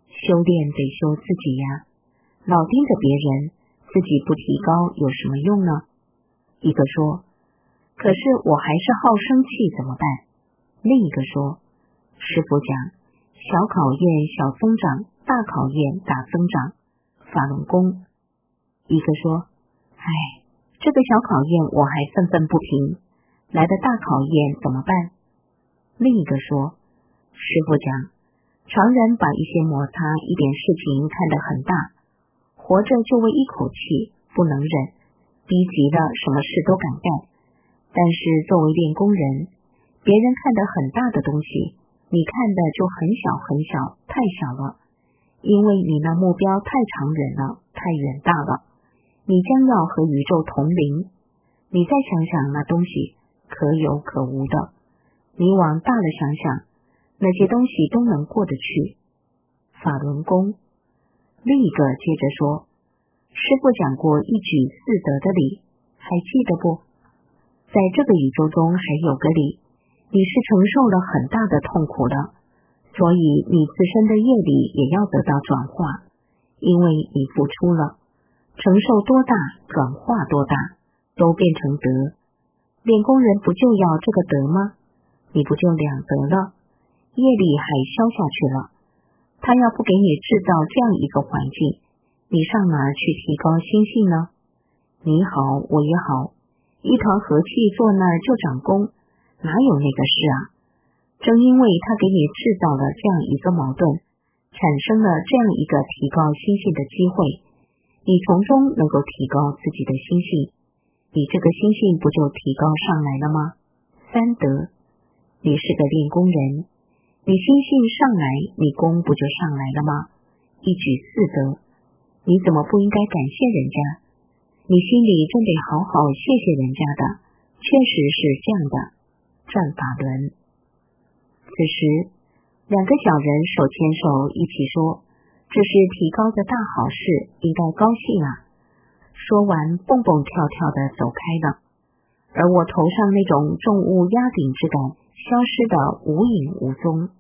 修炼得修自己呀，老盯着别人，自己不提高有什么用呢？一个说，可是我还是好生气怎么办？另一个说，师父讲，小考验小增长，大考验大增长，法轮功。一个说，哎，这个小考验我还愤愤不平，来的大考验怎么办？另一个说，师父讲，常人把一些摩擦一点事情看得很大，活着就为一口气，不能忍，逼急了什么事都敢干。但是作为练功人，别人看得很大的东西，你看的就很小很小，太小了，因为你那目标太长远了，太远大了，你将要和宇宙同龄。你再想想那东西可有可无的，你往大了想想，那些东西都能过得去。法轮功。另一个接着说，师父讲过一举四得的理，还记得不？在这个宇宙中还有个理，你是承受了很大的痛苦的，所以你自身的业力也要得到转化，因为你付出了，承受多大，转化多大，都变成德。练功人不就要这个德吗？你不就两得了？业力还消下去了，他要不给你制造这样一个环境，你上哪儿去提高心性呢？你好，我也好，一团和气坐那儿就长功，哪有那个事啊？正因为他给你制造了这样一个矛盾，产生了这样一个提高心性的机会，你从中能够提高自己的心性，你这个心性不就提高上来了吗？三德。你是个练功人，你心性上来，你功不就上来了吗？一举四得，你怎么不应该感谢人家？你心里真得好好谢谢人家的，确实是这样的。转法轮。此时，两个小人手牵手一起说，这是提高的大好事，应该高兴啊。说完，蹦蹦跳跳的走开了，而我头上那种重物压顶之感消失的无影无踪。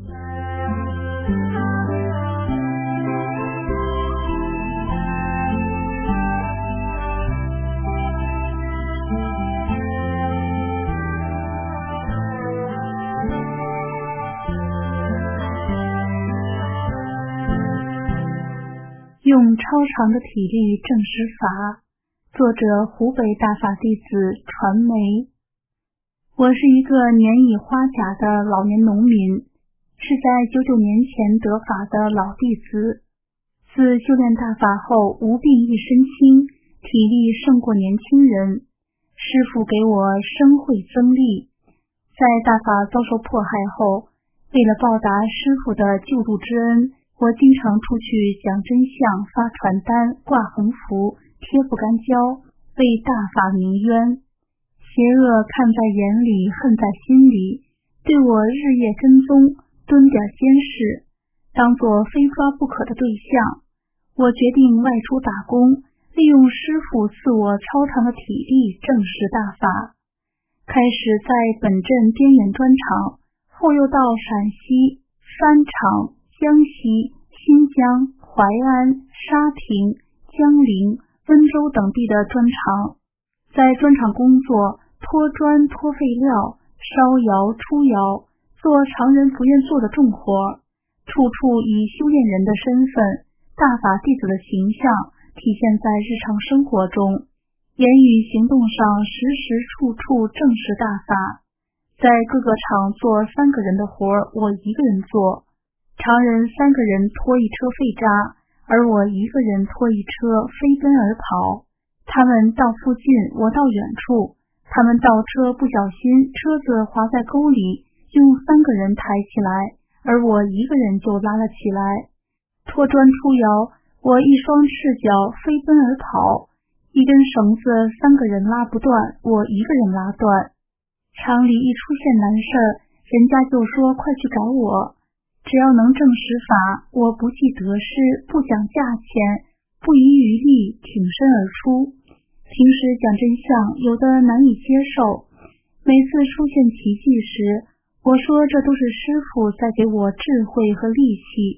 用超长的体力证实法，作者湖北大法弟子传媒。我是一个年已花甲的老年农民，是在九九年前得法的老弟子。自修炼大法后，无病一身轻，体力胜过年轻人。师父给我生慧增力。在大法遭受迫害后，为了报答师父的救度之恩，我经常出去讲真相，发传单，挂横幅，贴不干胶，为大法鸣冤。邪恶看在眼里，恨在心里，对我日夜跟踪，蹲点监视，当作非抓不可的对象。我决定外出打工，利用师父赐我超长的体力证实大法。开始在本镇边远专场，后又到陕西、藩场、江西、新疆、淮安、沙坪、江陵、温州等地的砖厂。在砖厂工作，拖砖、拖废料、烧窑、出窑，做常人不愿做的重活，处处以修炼人的身份、大法弟子的形象体现在日常生活中，言语行动上时时处处正视大法。在各个厂做三个人的活，我一个人做。常人三个人拖一车废渣，而我一个人拖一车飞奔而跑。他们到附近，我到远处。他们倒车不小心，车子滑在沟里，用三个人抬起来，而我一个人就拉了起来。拖砖出窑，我一双赤脚飞奔而跑，一根绳子三个人拉不断，我一个人拉断。厂里一出现难事儿，人家就说快去找我。只要能证实法，我不计得失，不讲价钱，不遗余力，挺身而出。平时讲真相，有的难以接受。每次出现奇迹时，我说这都是师父在给我智慧和力气。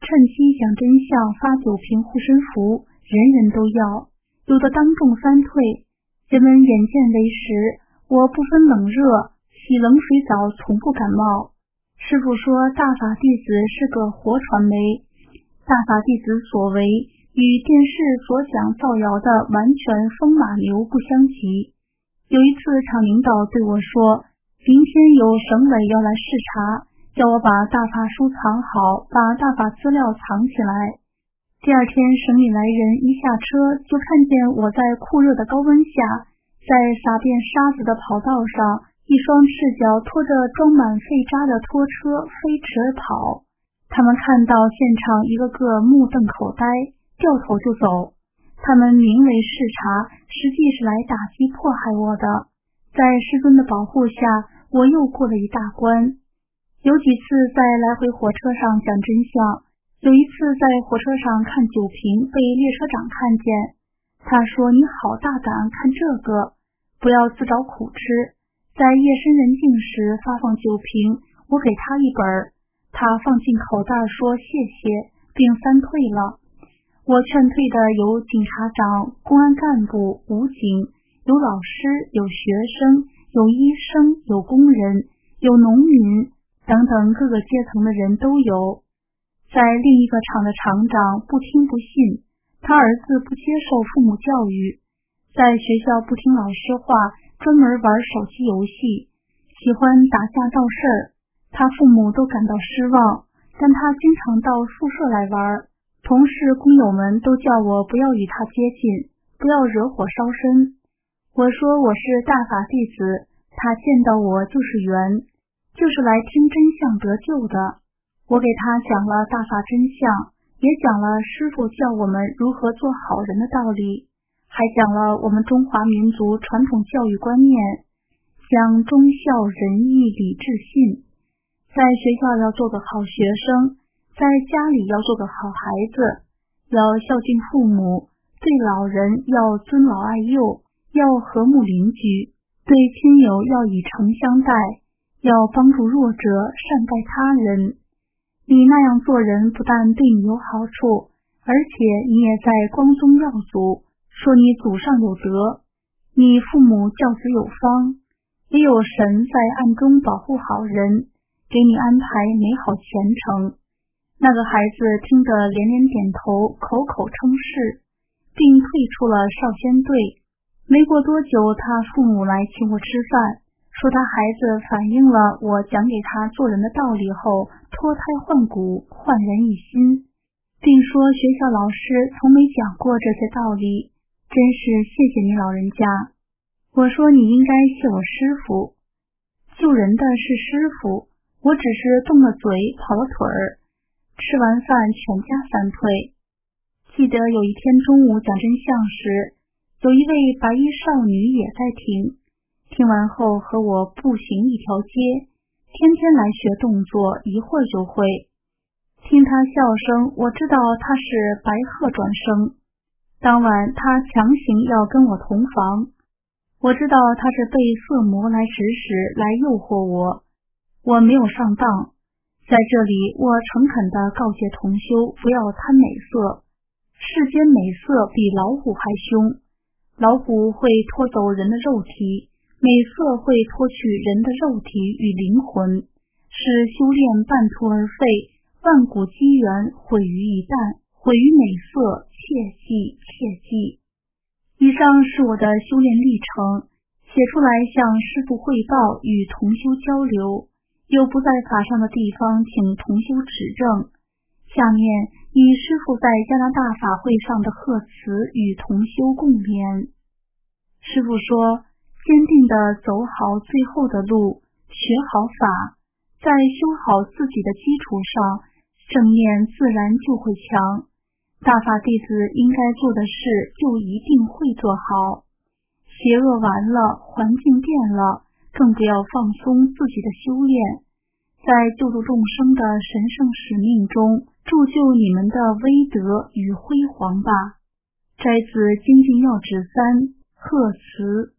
趁机讲真相，发酒瓶护身符，人人都要，有的当众三退。人们眼见为实，我不分冷热，洗冷水澡从不感冒。师父说大法弟子是个活传媒，大法弟子所为与电视所讲造谣的完全风马牛不相及。有一次厂领导对我说，明天有省委要来视察，叫我把大法书藏好，把大法资料藏起来。第二天省里来人一下车，就看见我在酷热的高温下，在撒遍沙子的跑道上，一双赤脚拖着装满废渣的拖车飞驰而跑。他们看到现场一个个目瞪口呆，掉头就走。他们名为视察，实际是来打击迫害我的。在师尊的保护下，我又过了一大关。有几次在来回火车上讲真相，有一次在火车上看酒瓶被列车长看见，他说你好大胆看这个，不要自找苦吃。在夜深人静时发放酒瓶，我给他一本，他放进口袋说谢谢，并三退了。我劝退的有警察长、公安干部、武警，有老师，有学生，有医生，有工人，有农民等等各个阶层的人都有。在另一个厂的厂长不听不信，他儿子不接受父母教育，在学校不听老师话，专门玩手机游戏，喜欢打架闹事儿。他父母都感到失望，但他经常到宿舍来玩。同事工友们都叫我不要与他接近，不要惹火烧身。我说我是大法弟子，他见到我就是缘，就是来听真相得救的。我给他讲了大法真相，也讲了师父教我们如何做好人的道理，还讲了我们中华民族传统教育观念，讲忠孝仁义礼智信。在学校要做个好学生，在家里要做个好孩子，要孝敬父母，对老人要尊老爱幼，要和睦邻居，对亲友要以诚相待，要帮助弱者，善待他人。你那样做人不但对你有好处，而且你也在光宗耀祖，说你祖上有德，你父母教子有方，也有神在暗中保护好人，给你安排美好前程。那个孩子听得连连点头，口口称是，并退出了少先队。没过多久，他父母来请我吃饭，说他孩子反映了我讲给他做人的道理后，脱胎换骨，焕然一新，并说学校老师从没讲过这些道理，真是谢谢你老人家。我说你应该谢我师父，救人的是师父，我只是动了嘴，跑了腿儿。吃完饭全家三退。记得有一天中午讲真相时，有一位白衣少女也在听，听完后和我步行一条街，天天来学动作，一会儿就会。听她笑声，我知道她是白鹤转生。当晚她强行要跟我同房，我知道她是被色魔来指使，来诱惑我，我没有上当。在这里，我诚恳地告诫同修不要贪美色，世间美色比老虎还凶，老虎会拖走人的肉体，美色会脱去人的肉体与灵魂，使修炼半途而废，万古机缘毁于一旦，毁于美色，切记切记。以上是我的修炼历程，写出来向师父汇报，与同修交流。有不在法上的地方，请同修指正。下面以师父在加拿大法会上的贺词与同修共勉。师父说，坚定地走好最后的路，学好法，在修好自己的基础上，正念自然就会强。大法弟子应该做的事就一定会做好。邪恶完了，环境变了，更不要放松自己的修炼，在救度众生的神圣使命中铸就你们的威德与辉煌吧。摘自《精进要旨三》贺词。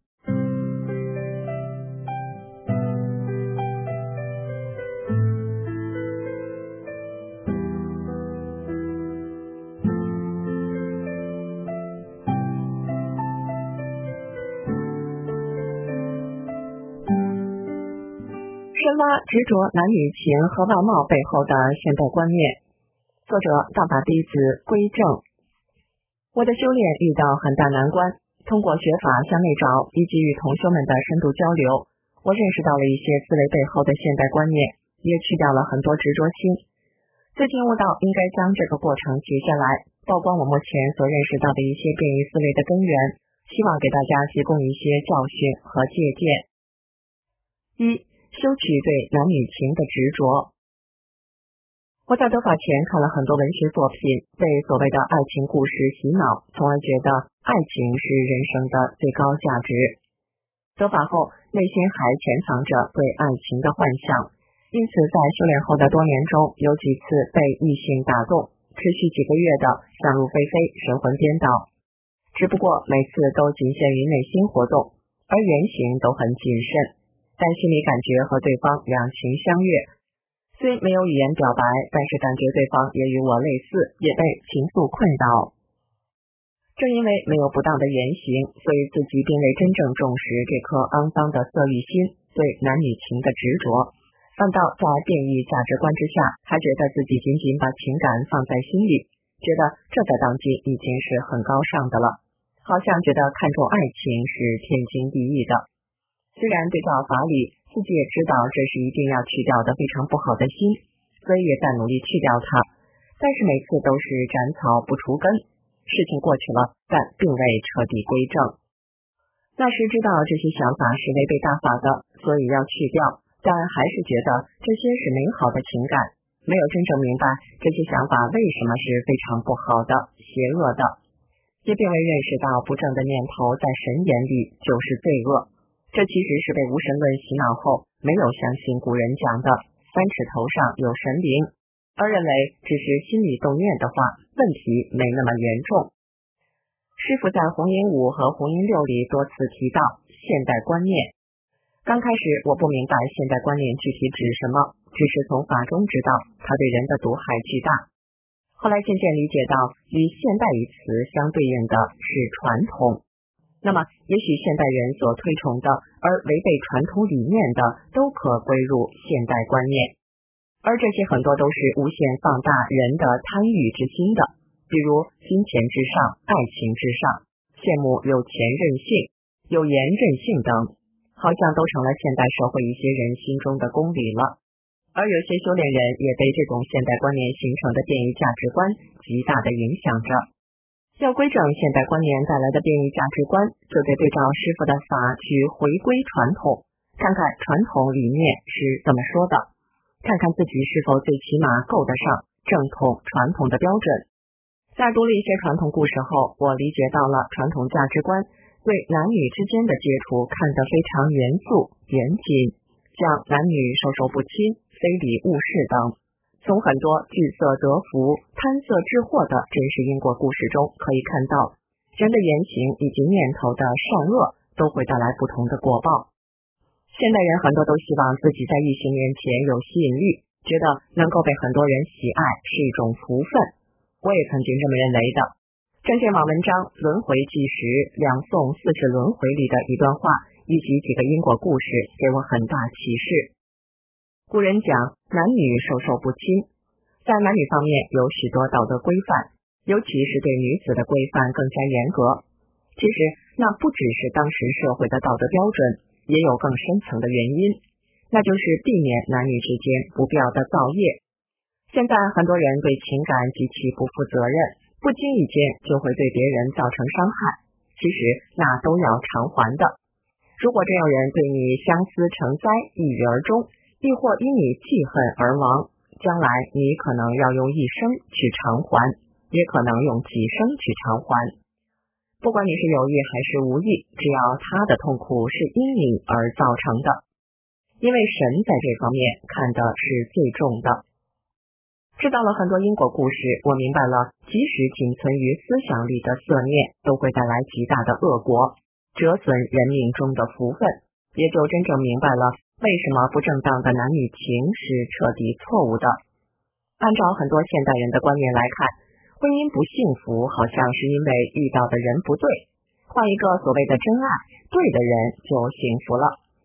深挖执着男女情和外貌背后的现代观念。作者大法弟子归正。我的修炼遇到很大难关，通过学法向内找以及与同修们的深度交流，我认识到了一些思维背后的现代观念，也去掉了很多执着心。最近悟到应该将这个过程写下来，曝光我目前所认识到的一些变异思维的根源，希望给大家提供一些教训和借鉴。一、修取对男女情的执着。我在得法前看了很多文学作品，被所谓的爱情故事洗脑，从而觉得爱情是人生的最高价值。得法后，内心还潜藏着对爱情的幻想，因此在修炼后的多年中，有几次被异性打动，持续几个月的想入非非，神魂颠倒。只不过每次都仅限于内心活动，而言行都很谨慎，但心里感觉和对方两情相悦。虽没有语言表白，但是感觉对方也与我类似，也被情愫困扰。正因为没有不当的言行，所以自己并未真正重视这颗肮脏的色欲心对男女情的执着，反倒在变异价值观之下，还觉得自己仅仅把情感放在心里，觉得这在当今已经是很高尚的了，好像觉得看重爱情是天经地义的。虽然对照法理，自己也知道这是一定要去掉的非常不好的心，所以也在努力去掉它，但是每次都是斩草不除根，事情过去了，但并未彻底归正。那时知道这些想法是违背大法的，所以要去掉，但还是觉得这些是美好的情感，没有真正明白这些想法为什么是非常不好的、邪恶的，也并未认识到不正的念头在神眼里就是罪恶。这其实是被无神论洗脑后，没有相信古人讲的三尺头上有神灵，而认为只是心理动念的话，问题没那么严重。师父在红音五和红音六里多次提到现代观念。刚开始我不明白现代观念具体指什么，只是从法中知道它对人的毒害巨大。后来渐渐理解到，与现代一词相对应的是传统。那么也许现代人所推崇的而违背传统理念的都可归入现代观念，而这些很多都是无限放大人的贪欲之心的，比如金钱至上、爱情至上、羡慕有钱任性、有颜任性等，好像都成了现代社会一些人心中的公理了。而有些修炼人也被这种现代观念形成的变异价值观极大的影响着。要归正现代观念带来的变异价值观，就得对照师父的法去回归传统，看看传统理念是怎么说的，看看自己是否最起码够得上正统传统的标准。在读了一些传统故事后，我理解到了传统价值观对男女之间的接触看得非常严肃严谨，像男女授受不亲、非礼勿视等。从很多聚色得福、贪色致祸的真实因果故事中可以看到，人的言行以及念头的善恶都会带来不同的果报。现代人很多都希望自己在异性面前有吸引力，觉得能够被很多人喜爱是一种福分。我也曾经这么认为的。郑健网文章《轮回纪实》两宋四世轮回里的一段话以及几个因果故事给我很大启示。古人讲男女授受不亲，在男女方面有许多道德规范，尤其是对女子的规范更加严格。其实那不只是当时社会的道德标准，也有更深层的原因，那就是避免男女之间不必要的造业。现在很多人对情感极其不负责任，不经意间就会对别人造成伤害，其实那都要偿还的。如果真有人对你相思成灾，一语而终，亦或因你记恨而亡，将来你可能要用一生去偿还，也可能用几生去偿还。不管你是有意还是无意，只要他的痛苦是因你而造成的，因为神在这方面看的是最重的。知道了很多因果故事，我明白了，即使仅存于思想里的色念，都会带来极大的恶果，折损人命中的福分，也就真正明白了为什么不正当的男女情是彻底错误的。按照很多现代人的观念来看，婚姻不幸福好像是因为遇到的人不对，换一个所谓的真爱，对的人就幸福了。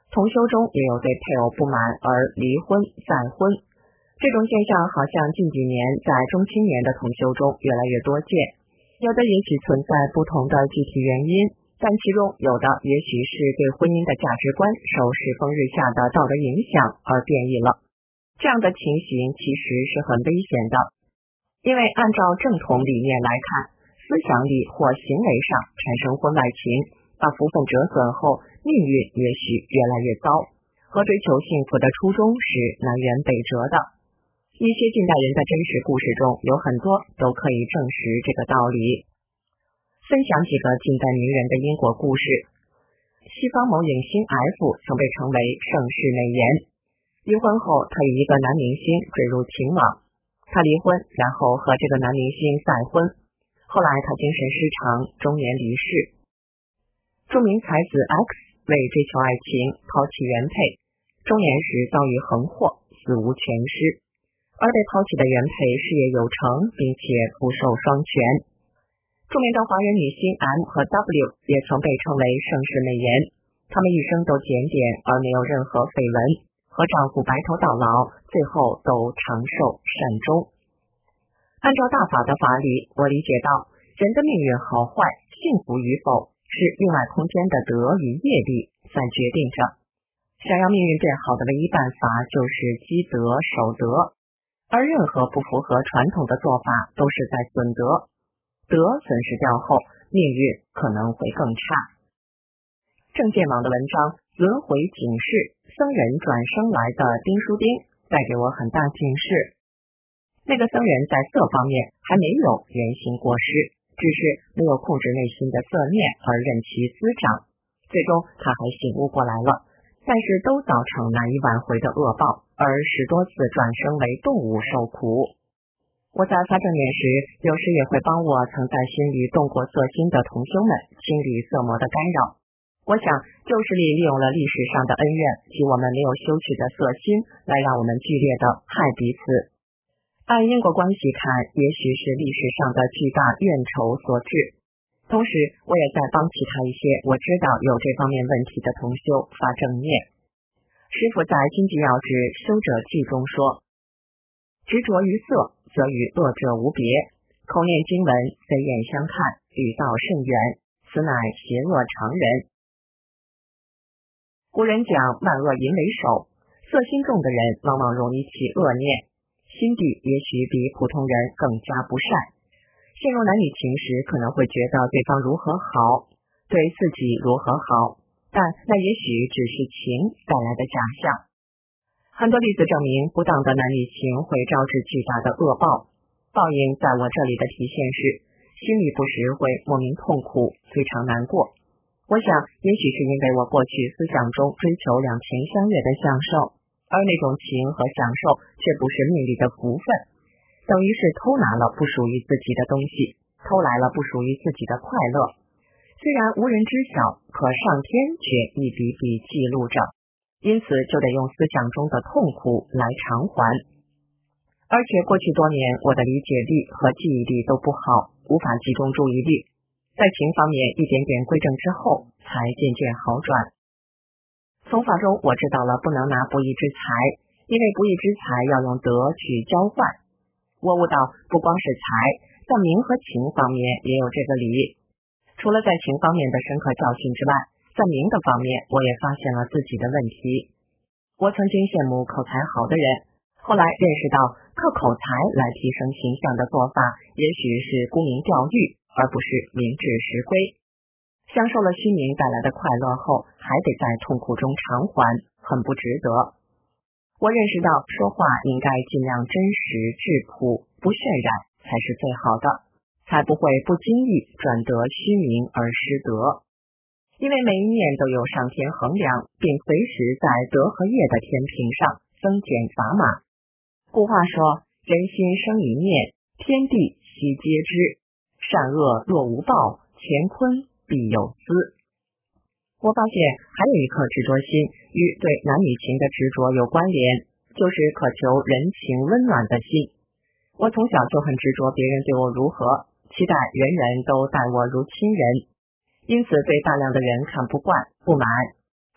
同修中也有对配偶不满而离婚再婚，这种现象好像近几年在中青年的同修中越来越多见。有的也许存在不同的具体原因，但其中有的也许是对婚姻的价值观受世风日下的道德影响而变异了。这样的情形其实是很危险的，因为按照正统理念来看，思想里或行为上产生婚外情，把福分折损后，命运也许越来越糟，和追求幸福的初衷是南辕北辙的。一些近代人的真实故事中有很多都可以证实这个道理。分享几个近代名人的因果故事。西方某影星 F 曾被称为盛世美颜，离婚后他与一个男明星坠入情网，他离婚，然后和这个男明星再婚，后来他精神失常，中年离世。著名才子 X 为追求爱情抛弃原配，中年时遭遇横祸，死无全尸，而被抛弃的原配事业有成，并且福寿双全。著名的华人女星 M 和 W 也曾被称为盛世美颜，她们一生都检点而没有任何绯闻，和丈夫白头到老，最后都长寿善终。按照大法的法理，我理解到人的命运好坏、幸福与否是另外空间的德与业力在决定着。想要命运变好的唯一办法就是积德守德，而任何不符合传统的做法都是在损德，德损失掉后，命运可能会更差。正见网的文章轮回警示僧人转生来的丁书丁带给我很大警示。那个僧人在色方面还没有原形过失，只是没有控制内心的色念而任其滋长，最终他还醒悟过来了，但是都造成难以挽回的恶报，而十多次转生为动物受苦。我在发正念时，有时也会帮我曾在心里动过色心的同修们清理色魔的干扰。我想旧势力利用了历史上的恩怨及我们没有修取的色心，来让我们剧烈的害彼此。按因果关系看，也许是历史上的巨大怨仇所致。同时我也在帮其他一些我知道有这方面问题的同修发正念。师父在经济要旨修者记中说，执着于色，则与恶者无别，口念经文，非眼相看，与道甚远，此乃邪恶常人。古人讲万恶淫为首，色心重的人往往容易起恶念，心地也许比普通人更加不善。陷入男女情时，可能会觉得对方如何好，对自己如何好，但那也许只是情带来的假象。很多例子证明，不当的男女情会招致巨大的恶报。报应在我这里的体现是，心里不时会莫名痛苦，非常难过。我想，也许是因为我过去思想中追求两情相悦的享受，而那种情和享受却不是命里的福分，等于是偷拿了不属于自己的东西，偷来了不属于自己的快乐。虽然无人知晓，可上天却一笔笔记录着，因此就得用思想中的痛苦来偿还。而且过去多年，我的理解力和记忆力都不好，无法集中注意力，在情方面一点点归正之后，才渐渐好转。从法中我知道了不能拿不义之财，因为不义之财要用德去交换。我悟到不光是财，在名和情方面也有这个理。除了在情方面的深刻教训之外，在名的方面我也发现了自己的问题。我曾经羡慕口才好的人，后来认识到靠口才来提升形象的做法，也许是沽名钓誉，而不是明智实归。享受了虚名带来的快乐后，还得在痛苦中偿还，很不值得。我认识到说话应该尽量真实质朴，不渲染才是最好的，才不会不经意转得虚名而失德。因为每一面都有上天衡量，并随时在德和业的天平上增减砝码。古话说，人心生一念，天地悉皆知，善恶若无报，乾坤必有私。我发现还有一颗执着心与对男女情的执着有关联，就是渴求人情温暖的心。我从小就很执着别人对我如何，期待人人都待我如亲人，因此对大量的人看不惯不满，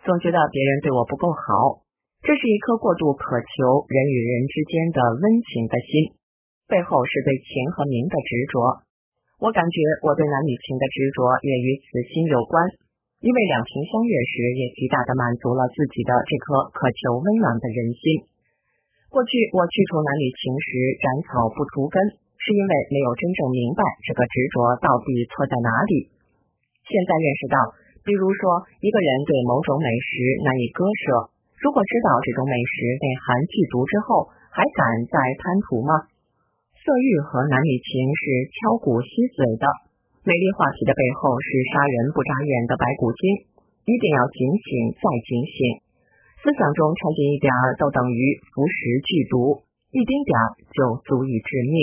总觉得别人对我不够好。这是一颗过度渴求人与人之间的温情的心，背后是对情和名的执着。我感觉我对男女情的执着也与此心有关，因为两情相悦时也极大地满足了自己的这颗渴求温暖的人心。过去我去除男女情时斩草不除根，是因为没有真正明白这个执着到底错在哪里。现在认识到，比如说一个人对某种美食难以割舍，如果知道这种美食内含剧毒之后，还敢再贪图吗？色欲和男女情是敲骨吸髓的，美丽话题的背后是杀人不眨眼的白骨精，一定要警醒再警醒。思想中掺进一点儿都等于服食剧毒，一丁点儿就足以致命。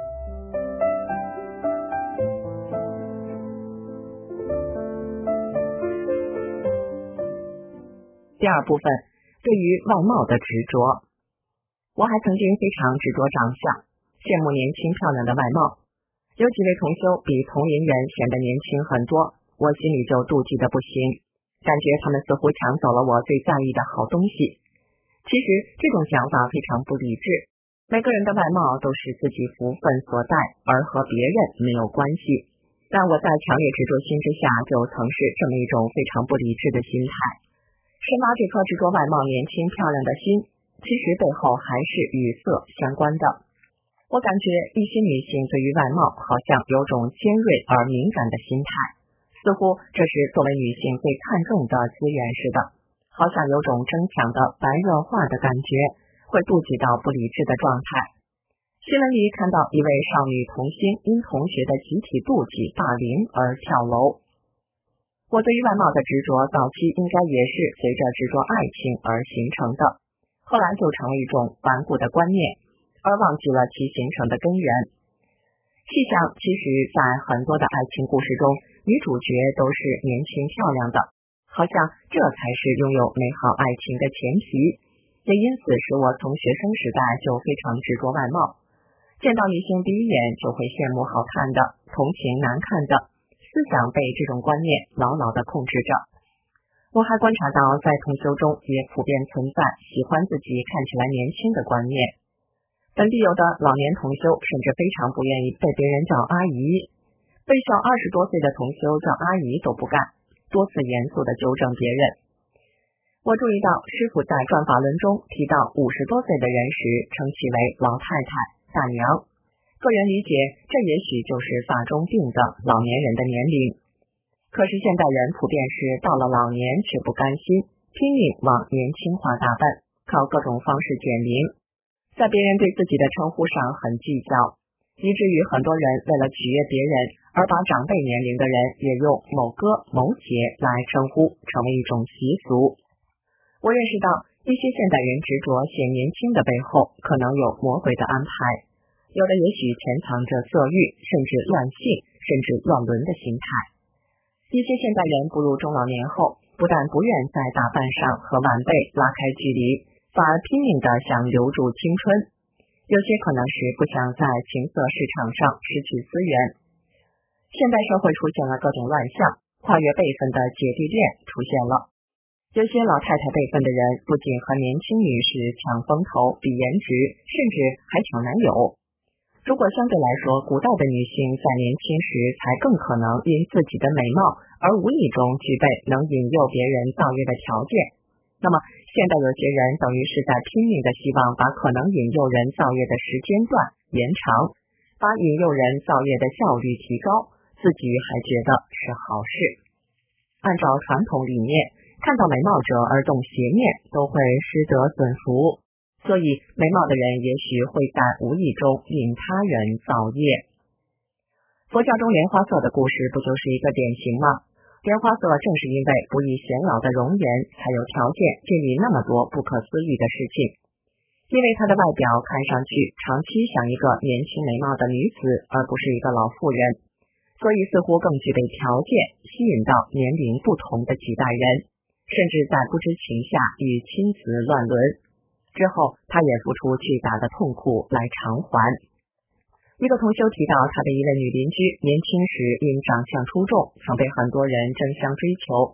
第二部分，对于外貌的执着。我还曾经非常执着长相，羡慕年轻漂亮的外貌。有几位同修比同龄人显得年轻很多，我心里就妒忌的不行，感觉他们似乎抢走了我最在意的好东西。其实这种想法非常不理智，每个人的外貌都是自己福分所带，而和别人没有关系。但我在强烈执着心之下，就曾是这么一种非常不理智的心态。深挖这颗执着外貌年轻漂亮的心，其实背后还是与色相关的。我感觉一些女性对于外貌好像有种尖锐而敏感的心态，似乎这是作为女性最看重的资源似的，好像有种争抢的白热化的感觉，会妒忌到不理智的状态。新闻里看到一位少女童星因同学的集体妒忌霸凌而跳楼。我对于外貌的执着早期应该也是随着执着爱情而形成的，后来就成了一种顽固的观念，而忘记了其形成的根源。细想，其实在很多的爱情故事中，女主角都是年轻漂亮的，好像这才是拥有美好爱情的前提，也因此使我从学生时代就非常执着外貌，见到女性第一眼就会羡慕好看的，同情难看的，思想被这种观念牢牢地控制着。我还观察到在同修中也普遍存在喜欢自己看起来年轻的观念，本地有的老年同修甚至非常不愿意被别人叫阿姨，被小二十多岁的同修叫阿姨都不干，多次严肃地纠正别人。我注意到师父在转法轮中提到五十多岁的人时称其为老太太、大娘，个人理解，这也许就是法中定的老年人的年龄。可是现代人普遍是到了老年却不甘心，拼命往年轻化打扮，靠各种方式减龄，在别人对自己的称呼上很计较，以至于很多人为了取悦别人而把长辈年龄的人也用某哥某姐来称呼，成为一种习俗。我认识到一些现代人执着显年轻的背后可能有魔鬼的安排，有的也许潜藏着色欲，甚至乱性，甚至乱伦的心态。一些现代人步入中老年后，不但不愿在打扮上和晚辈拉开距离，反而拼命地想留住青春。有些可能是不想在情色市场上失去资源。现代社会出现了各种乱象，跨越辈分的姐弟恋出现了。有些老太太辈分的人不仅和年轻女士抢风头、比颜值，甚至还抢男友。如果相对来说，古代的女性在年轻时才更可能因自己的美貌而无意中具备能引诱别人造业的条件，那么现代有些人等于是在拼命的希望把可能引诱人造业的时间段延长，把引诱人造业的效率提高，自己还觉得是好事。按照传统理念，看到美貌者而动邪念都会失德损福，所以美貌的人也许会在无意中引他人造业。佛教中莲花色的故事不就是一个典型吗？莲花色正是因为不易显老的容颜，才有条件经历那么多不可思议的事情。因为她的外表看上去长期像一个年轻美貌的女子，而不是一个老妇人，所以似乎更具备条件吸引到年龄不同的几代人，甚至在不知情下与亲子乱伦。之后他也付出巨大的痛苦来偿还。一个同修提到他的一位女邻居年轻时因长相出众，曾被很多人争相追求，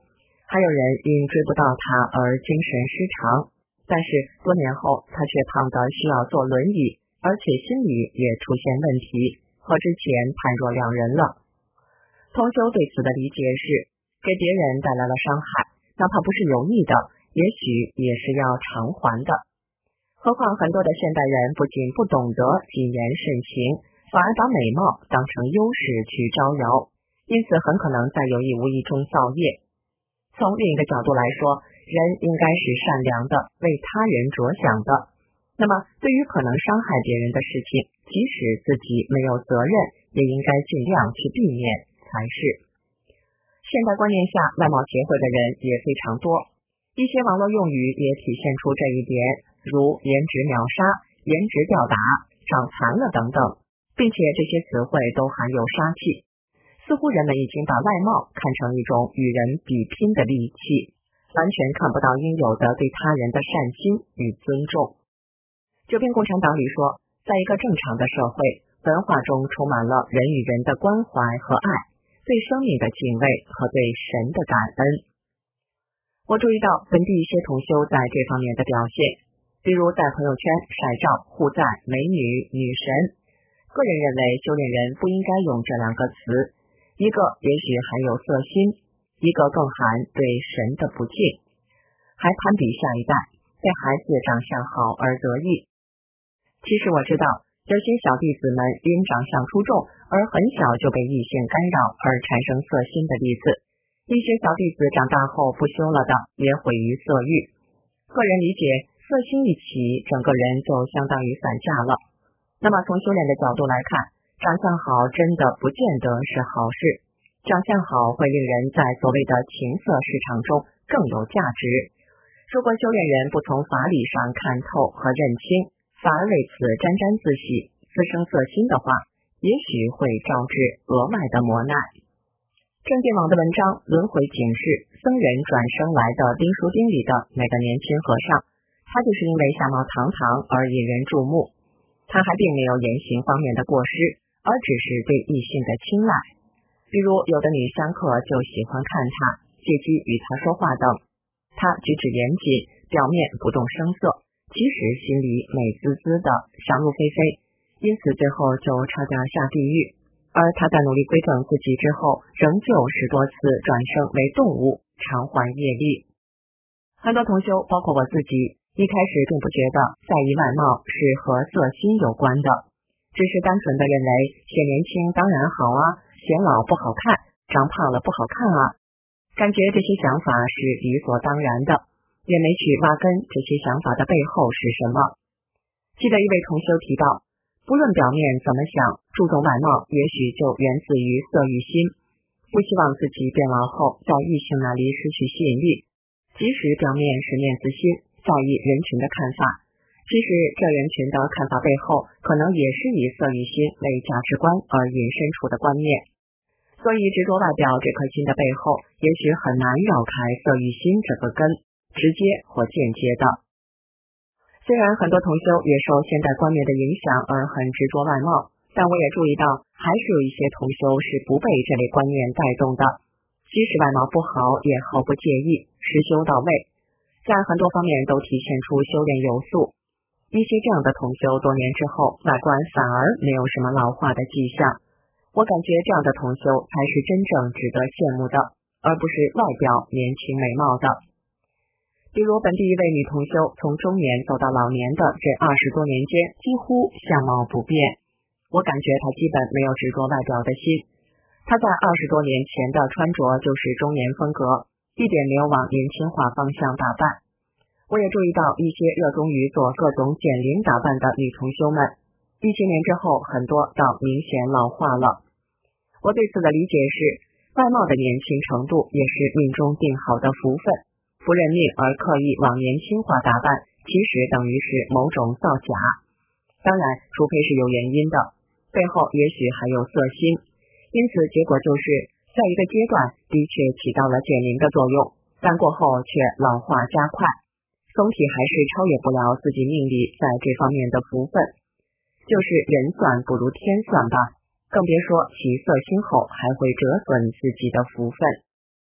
还有人因追不到他而精神失常，但是多年后他却胖得需要坐轮椅，而且心理也出现问题，和之前判若两人了。同修对此的理解是，给别人带来了伤害，哪怕不是有意的，也许也是要偿还的。何况很多的现代人不仅不懂得谨言慎行，反而把美貌当成优势去招摇，因此很可能在有意无意中造业。从另一个角度来说，人应该是善良的，为他人着想的。那么对于可能伤害别人的事情，即使自己没有责任，也应该尽量去避免才是。现代观念下，外貌协会的人也非常多，一些网络用语也体现出这一点，如颜值秒杀、颜值吊打、长残了等等，并且这些词汇都含有杀气，似乎人们已经把外貌看成一种与人比拼的利器，完全看不到应有的对他人的善心与尊重。九篇共产党里说，在一个正常的社会，文化中充满了人与人的关怀和爱，对生命的敬畏和对神的感恩。我注意到本地一些同修在这方面的表现，比如在朋友圈晒照、互赞美女、女神。个人认为，修炼人不应该用这两个词，一个也许含有色心，一个更含对神的不敬，还攀比下一代，对孩子长相好而得意。其实我知道，有些小弟子们因长相出众而很小就被异性干扰而产生色心的例子，一些小弟子长大后不修了的也毁于色欲。个人理解，色心一起，整个人就相当于散架了。那么从修炼的角度来看，长相好真的不见得是好事，长相好会令人在所谓的情色市场中更有价值。如果修炼人不从法理上看透和认清，反而为此沾沾自喜，滋生色心的话，也许会招致额外的磨难。正见网的文章轮回警示僧人转生来的丁书丁里的那个年轻和尚，他就是因为相貌堂堂而引人注目，他还并没有言行方面的过失，而只是对异性的青睐。比如有的女香客就喜欢看他，借机与他说话等，他举止严谨，表面不动声色，其实心里美滋滋的，想入非非，因此最后就差点下地狱。而他在努力归正自己之后，仍旧十多次转生为动物，偿还业力。很多同修，包括我自己，一开始并不觉得在意外貌是和色心有关的，只是单纯的认为显年轻当然好啊，显老不好看，长胖了不好看啊，感觉这些想法是理所当然的，也没去挖根这些想法的背后是什么。记得一位同修提到，不论表面怎么想，注重外貌也许就源自于色欲心，不希望自己变老后在异性那里失去吸引力，即使表面是面子心，在意人群的看法，其实这人群的看法背后可能也是以色欲心为价值观而引申出的观念。所以执着外表这颗心的背后，也许很难绕开色欲心这个根，直接或间接的。虽然很多同修也受现代观念的影响而很执着外貌，但我也注意到还是有一些同修是不被这类观念带动的，即使外貌不好也毫不介意，实修到位，在很多方面都体现出修炼有素。一些这样的同修多年之后，外观反而没有什么老化的迹象，我感觉这样的同修才是真正值得羡慕的，而不是外表年轻美貌的。比如本地一位女同修，从中年走到老年的这二十多年间，几乎相貌不变，我感觉她基本没有执着外表的心。她在二十多年前的穿着就是中年风格，一点没有往年轻化方向打扮。我也注意到一些热衷于做各种减龄打扮的女同修们，一些年之后很多到明显老化了。我对此的理解是，外貌的年轻程度也是命中定好的福分，不认命而刻意往年轻化打扮，其实等于是某种造假。当然，除非是有原因的，背后也许还有色心，因此结果就是在一个阶段的确起到了减龄的作用，但过后却老化加快，总体还是超越不了自己命里在这方面的福分，就是人算不如天算吧，更别说起色心后还会折损自己的福分。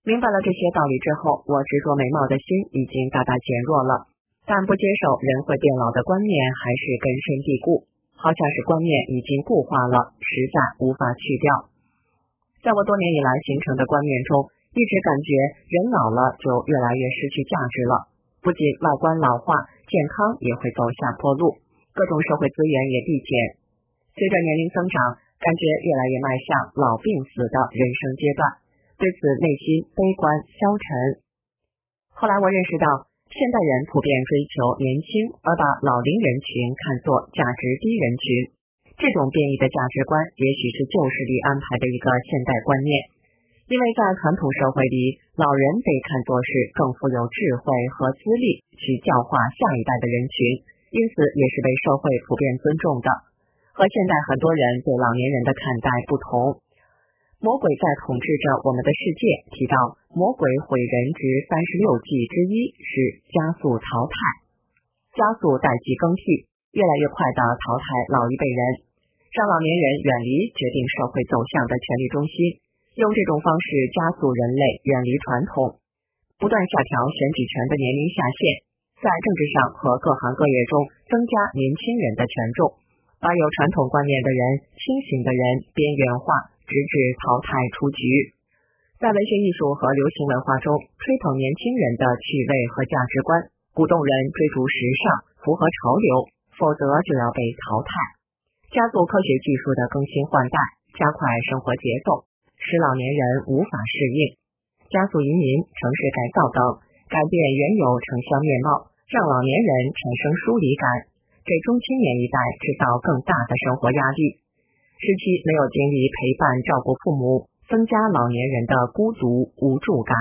明白了这些道理之后，我执着美貌的心已经大大减弱了，但不接受人会变老的观念还是根深蒂固，好像是观念已经固化了，实在无法去掉。在我多年以来形成的观念中，一直感觉人老了就越来越失去价值了，不仅外观老化，健康也会走下坡路，各种社会资源也递减。随着年龄增长，感觉越来越迈向老病死的人生阶段，对此内心悲观消沉。后来我认识到，现代人普遍追求年轻，而把老龄人群看作价值低人群，这种变异的价值观也许是旧势力安排的一个现代观念。因为在传统社会里，老人被看作是更富有智慧和资历去教化下一代的人群，因此也是被社会普遍尊重的。和现代很多人对老年人的看待不同。魔鬼在统治着我们的世界，提到魔鬼毁人之三十六计之一是加速淘汰，加速代际更替，越来越快地淘汰老一辈人，让老年人远离决定社会走向的权力中心，用这种方式加速人类远离传统，不断下调选举权的年龄下限，在政治上和各行各业中增加年轻人的权重，把有传统观念的人、清醒的人边缘化，直至淘汰出局。在文学艺术和流行文化中，吹捧年轻人的趣味和价值观，鼓动人追逐时尚，符合潮流，否则就要被淘汰。加速科学技术的更新换代，加快生活节奏，使老年人无法适应。加速移民、城市改造等，改变原有城乡面貌，让老年人产生疏离感，给中青年一代制造更大的生活压力。使其没有精力陪伴照顾父母，增加老年人的孤独无助感。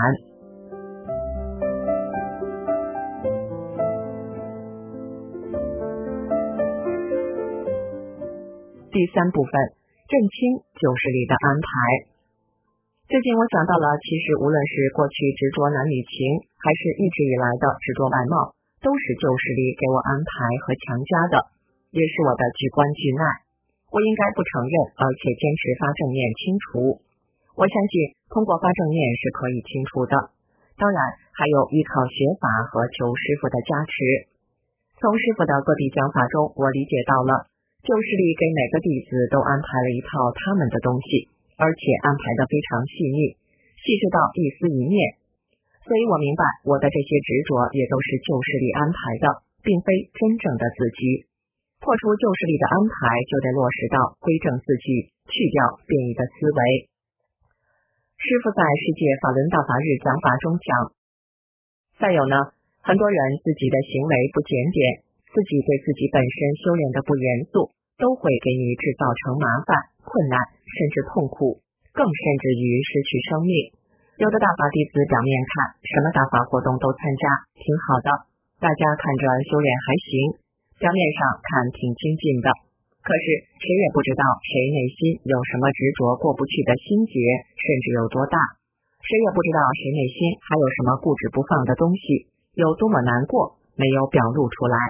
第三部分，认清旧势力的安排。最近我想到了，其实无论是过去执着男女情，还是一直以来的执着外貌，都是旧势力给我安排和强加的，也是我的巨观巨耐。我应该不承认，而且坚持发正念清除。我相信通过发正念是可以清除的，当然还有依靠学法和求师傅的加持。从师傅的各地讲法中，我理解到了旧势力给每个弟子都安排了一套他们的东西，而且安排的非常细腻，细致到一丝一念。所以我明白我的这些执着也都是旧势力安排的，并非真正的自己。破除旧势力的安排，就得落实到归正自己，去掉变异的思维。师父在世界法轮大法日讲法中讲，再有呢，很多人自己的行为不检点，自己对自己本身修炼的不严肃，都会给你制造成麻烦、困难，甚至痛苦，更甚至于失去生命。有的大法弟子表面看什么大法活动都参加，挺好的，大家看着修炼还行，表面上看挺精进的，可是谁也不知道谁内心有什么执着过不去的心结，甚至有多大，谁也不知道谁内心还有什么固执不放的东西，有多么难过，没有表露出来。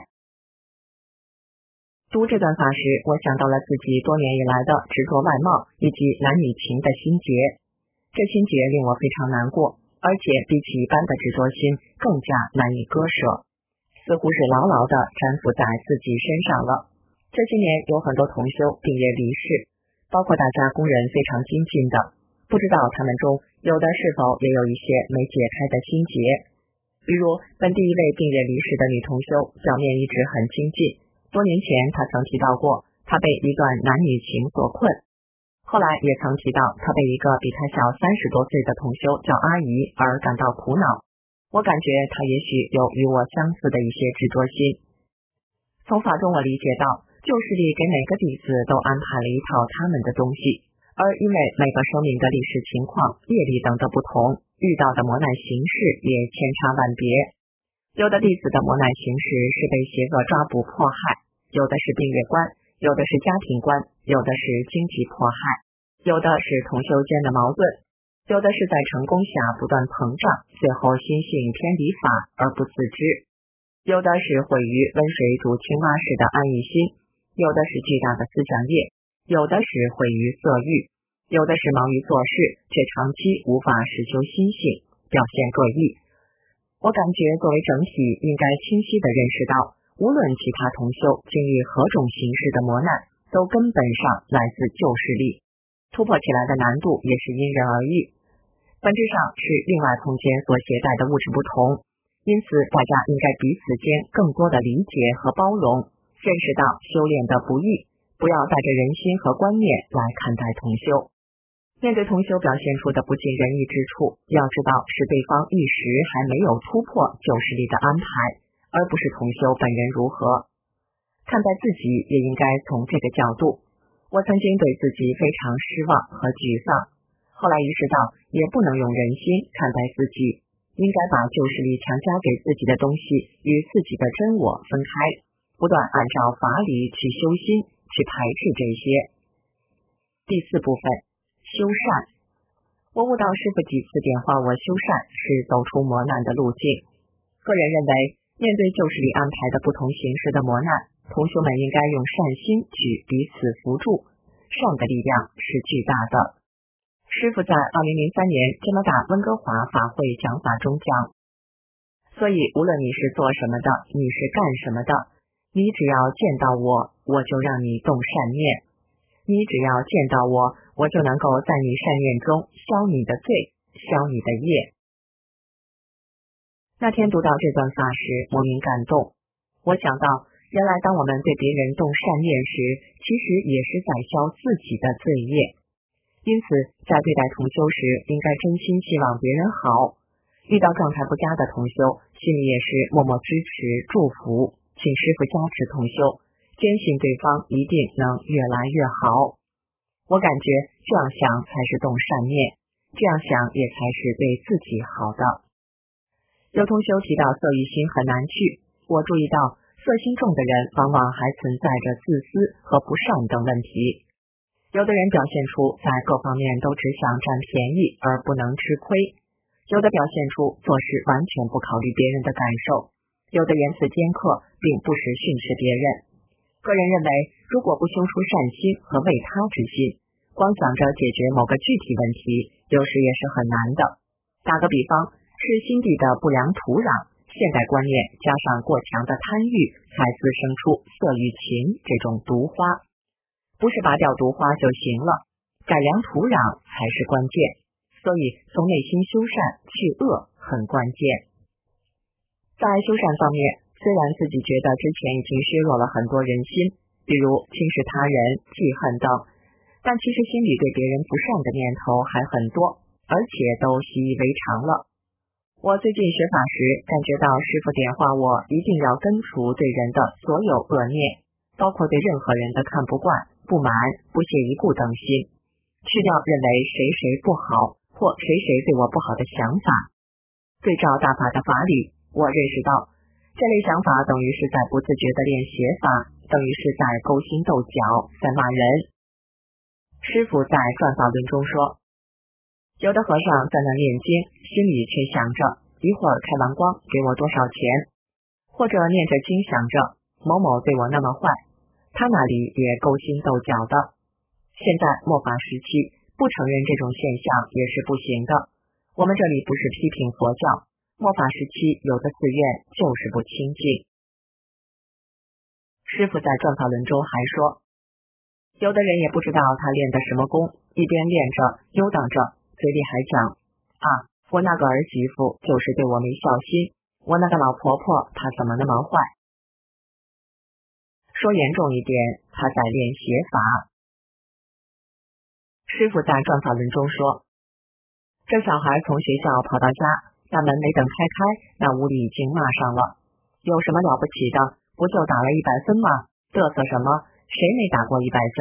读这段法时，我想到了自己多年以来的执着外貌以及男女情的心结，这心结令我非常难过，而且比起一般的执着心更加难以割舍，似乎是牢牢地粘附在自己身上了。这些年有很多同修病业离世，包括大家工人非常精进的，不知道他们中有的是否也有一些没解开的心结。比如本地一位病业离世的女同修，表面一直很精进，多年前她曾提到过她被一段男女情所困，后来也曾提到她被一个比她小三十多岁的同修叫阿姨而感到苦恼。我感觉她也许有与我相似的一些执着心。从法中我理解到，旧势力给每个弟子都安排了一套他们的东西，而因为每个生命的历史情况、业力等的不同，遇到的磨难形式也千差万别。有的弟子的磨难形式是被邪恶抓捕迫害，有的是病业观，有的是家庭观，有的是经济迫害，有的是同修间的矛盾，有的是在成功下不断膨胀，最后心性偏离法而不自知，有的是毁于温水煮青蛙式的安逸心，有的是巨大的思想业，有的是毁于色欲， 有的是忙于做事，却长期无法实修心性，表现各异。我感觉作为整体，应该清晰地认识到，无论其他同修经历何种形式的磨难，都根本上来自旧势力，突破起来的难度也是因人而异，本质上是另外空间所携带的物质不同，因此大家应该彼此间更多的理解和包容，认识到修炼的不易，不要带着人心和观念来看待同修。面对同修表现出的不尽人意之处，要知道是对方一时还没有突破旧势力的安排，而不是同修本人如何。看待自己也应该从这个角度。我曾经对自己非常失望和沮丧，后来意识到也不能用人心看待自己，应该把旧势力强加给自己的东西与自己的真我分开，不断按照法理去修心，去排斥这些。第四部分，修善。我悟到师父几次点化我修善是走出磨难的路径。个人认为，面对旧势力安排的不同形式的磨难，同修们应该用善心去彼此扶助，善的力量是巨大的。师父在二零零三年加拿大温哥华法会讲法中讲，所以无论你是做什么的，你是干什么的，你只要见到我，我就让你动善念；你只要见到我，我就能够在你善念中消你的罪，消你的业。那天读到这段法时，莫名感动。我想到，原来当我们对别人动善念时，其实也是在消自己的罪业。因此，在对待同修时，应该真心希望别人好。遇到状态不佳的同修，心里也是默默支持、祝福，请师父加持同修，坚信对方一定能越来越好。我感觉这样想才是动善念，这样想也才是对自己好的。有同修提到色欲心很难去，我注意到色心重的人往往还存在着自私和不善等问题。有的人表现出在各方面都只想占便宜而不能吃亏，有的表现出做事完全不考虑别人的感受，有的言辞尖刻并不时训斥别人。个人认为，如果不修出善心和为他之心，光想着解决某个具体问题，有时也是很难的。打个比方，是心地的不良土壤，现代观念加上过强的贪欲，才滋生出色欲情这种毒花。不是拔掉毒花就行了，改良土壤才是关键。所以从内心修善去恶很关键。在修善方面，虽然自己觉得之前已经削弱了很多人心，比如轻视他人、记恨等，但其实心里对别人不善的念头还很多，而且都习以为常了。我最近学法时，感觉到师父点化我一定要根除对人的所有恶念，包括对任何人的看不惯、不满、不屑一顾等心，去掉认为谁谁不好或谁谁对我不好的想法。对照大法的法理，我认识到这类想法等于是在不自觉的练邪法，等于是在勾心斗角，在骂人。师父在转法论中说，有的和尚在那念经，心里却想着一会儿开完光给我多少钱，或者念着经想着某某对我那么坏，他那里也勾心斗角的。现在末法时期，不承认这种现象也是不行的。我们这里不是批评佛教，末法时期有的寺院就是不清净。师父在转法轮中还说，有的人也不知道他练的什么功，一边练着悠荡着，嘴里还讲啊，我那个儿媳妇就是对我没孝心，我那个老婆婆她怎么那么坏。说严重一点，他在练邪法。师父在转法轮中说，这小孩从学校跑到家，大门没等开开，那屋里已经骂上了。有什么了不起的？不就打了一百分吗？嘚瑟什么？谁没打过一百分？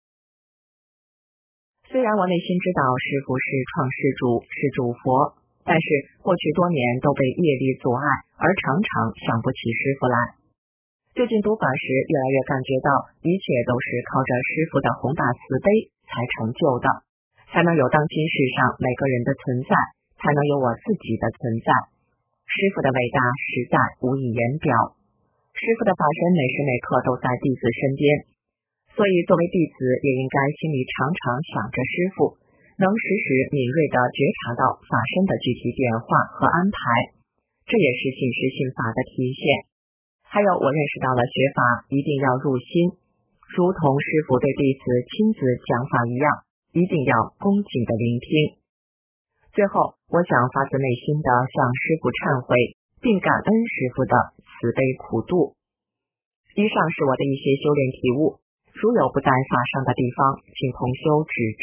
虽然我内心知道师父是创世主，是主佛，但是过去多年都被业力阻碍，而常常想不起师父来。最近读法时，越来越感觉到一切都是靠着师父的宏大慈悲才成就的，才能有当今世上每个人的存在，才能有我自己的存在。师父的伟大实在无以言表，师父的法身每时每刻都在弟子身边，所所以作为弟子也应该心里常常想着师父，能时时敏锐地觉察到法身的具体变化和安排，这也是信师信法的体现。还有，我认识到了学法一定要入心，如同师父对弟子亲自讲法一样，一定要恭敬地聆听。最后，我想发自内心地向师父忏悔，并感恩师父的慈悲苦度。以上是我的一些修炼体悟，如有不在法上的地方，请同修指正。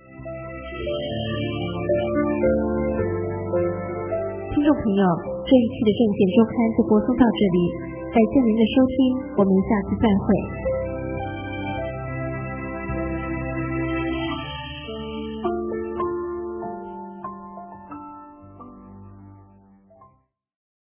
听众朋友，这一期的正见周刊就播送到这里，感谢您的收听，我们下次再会。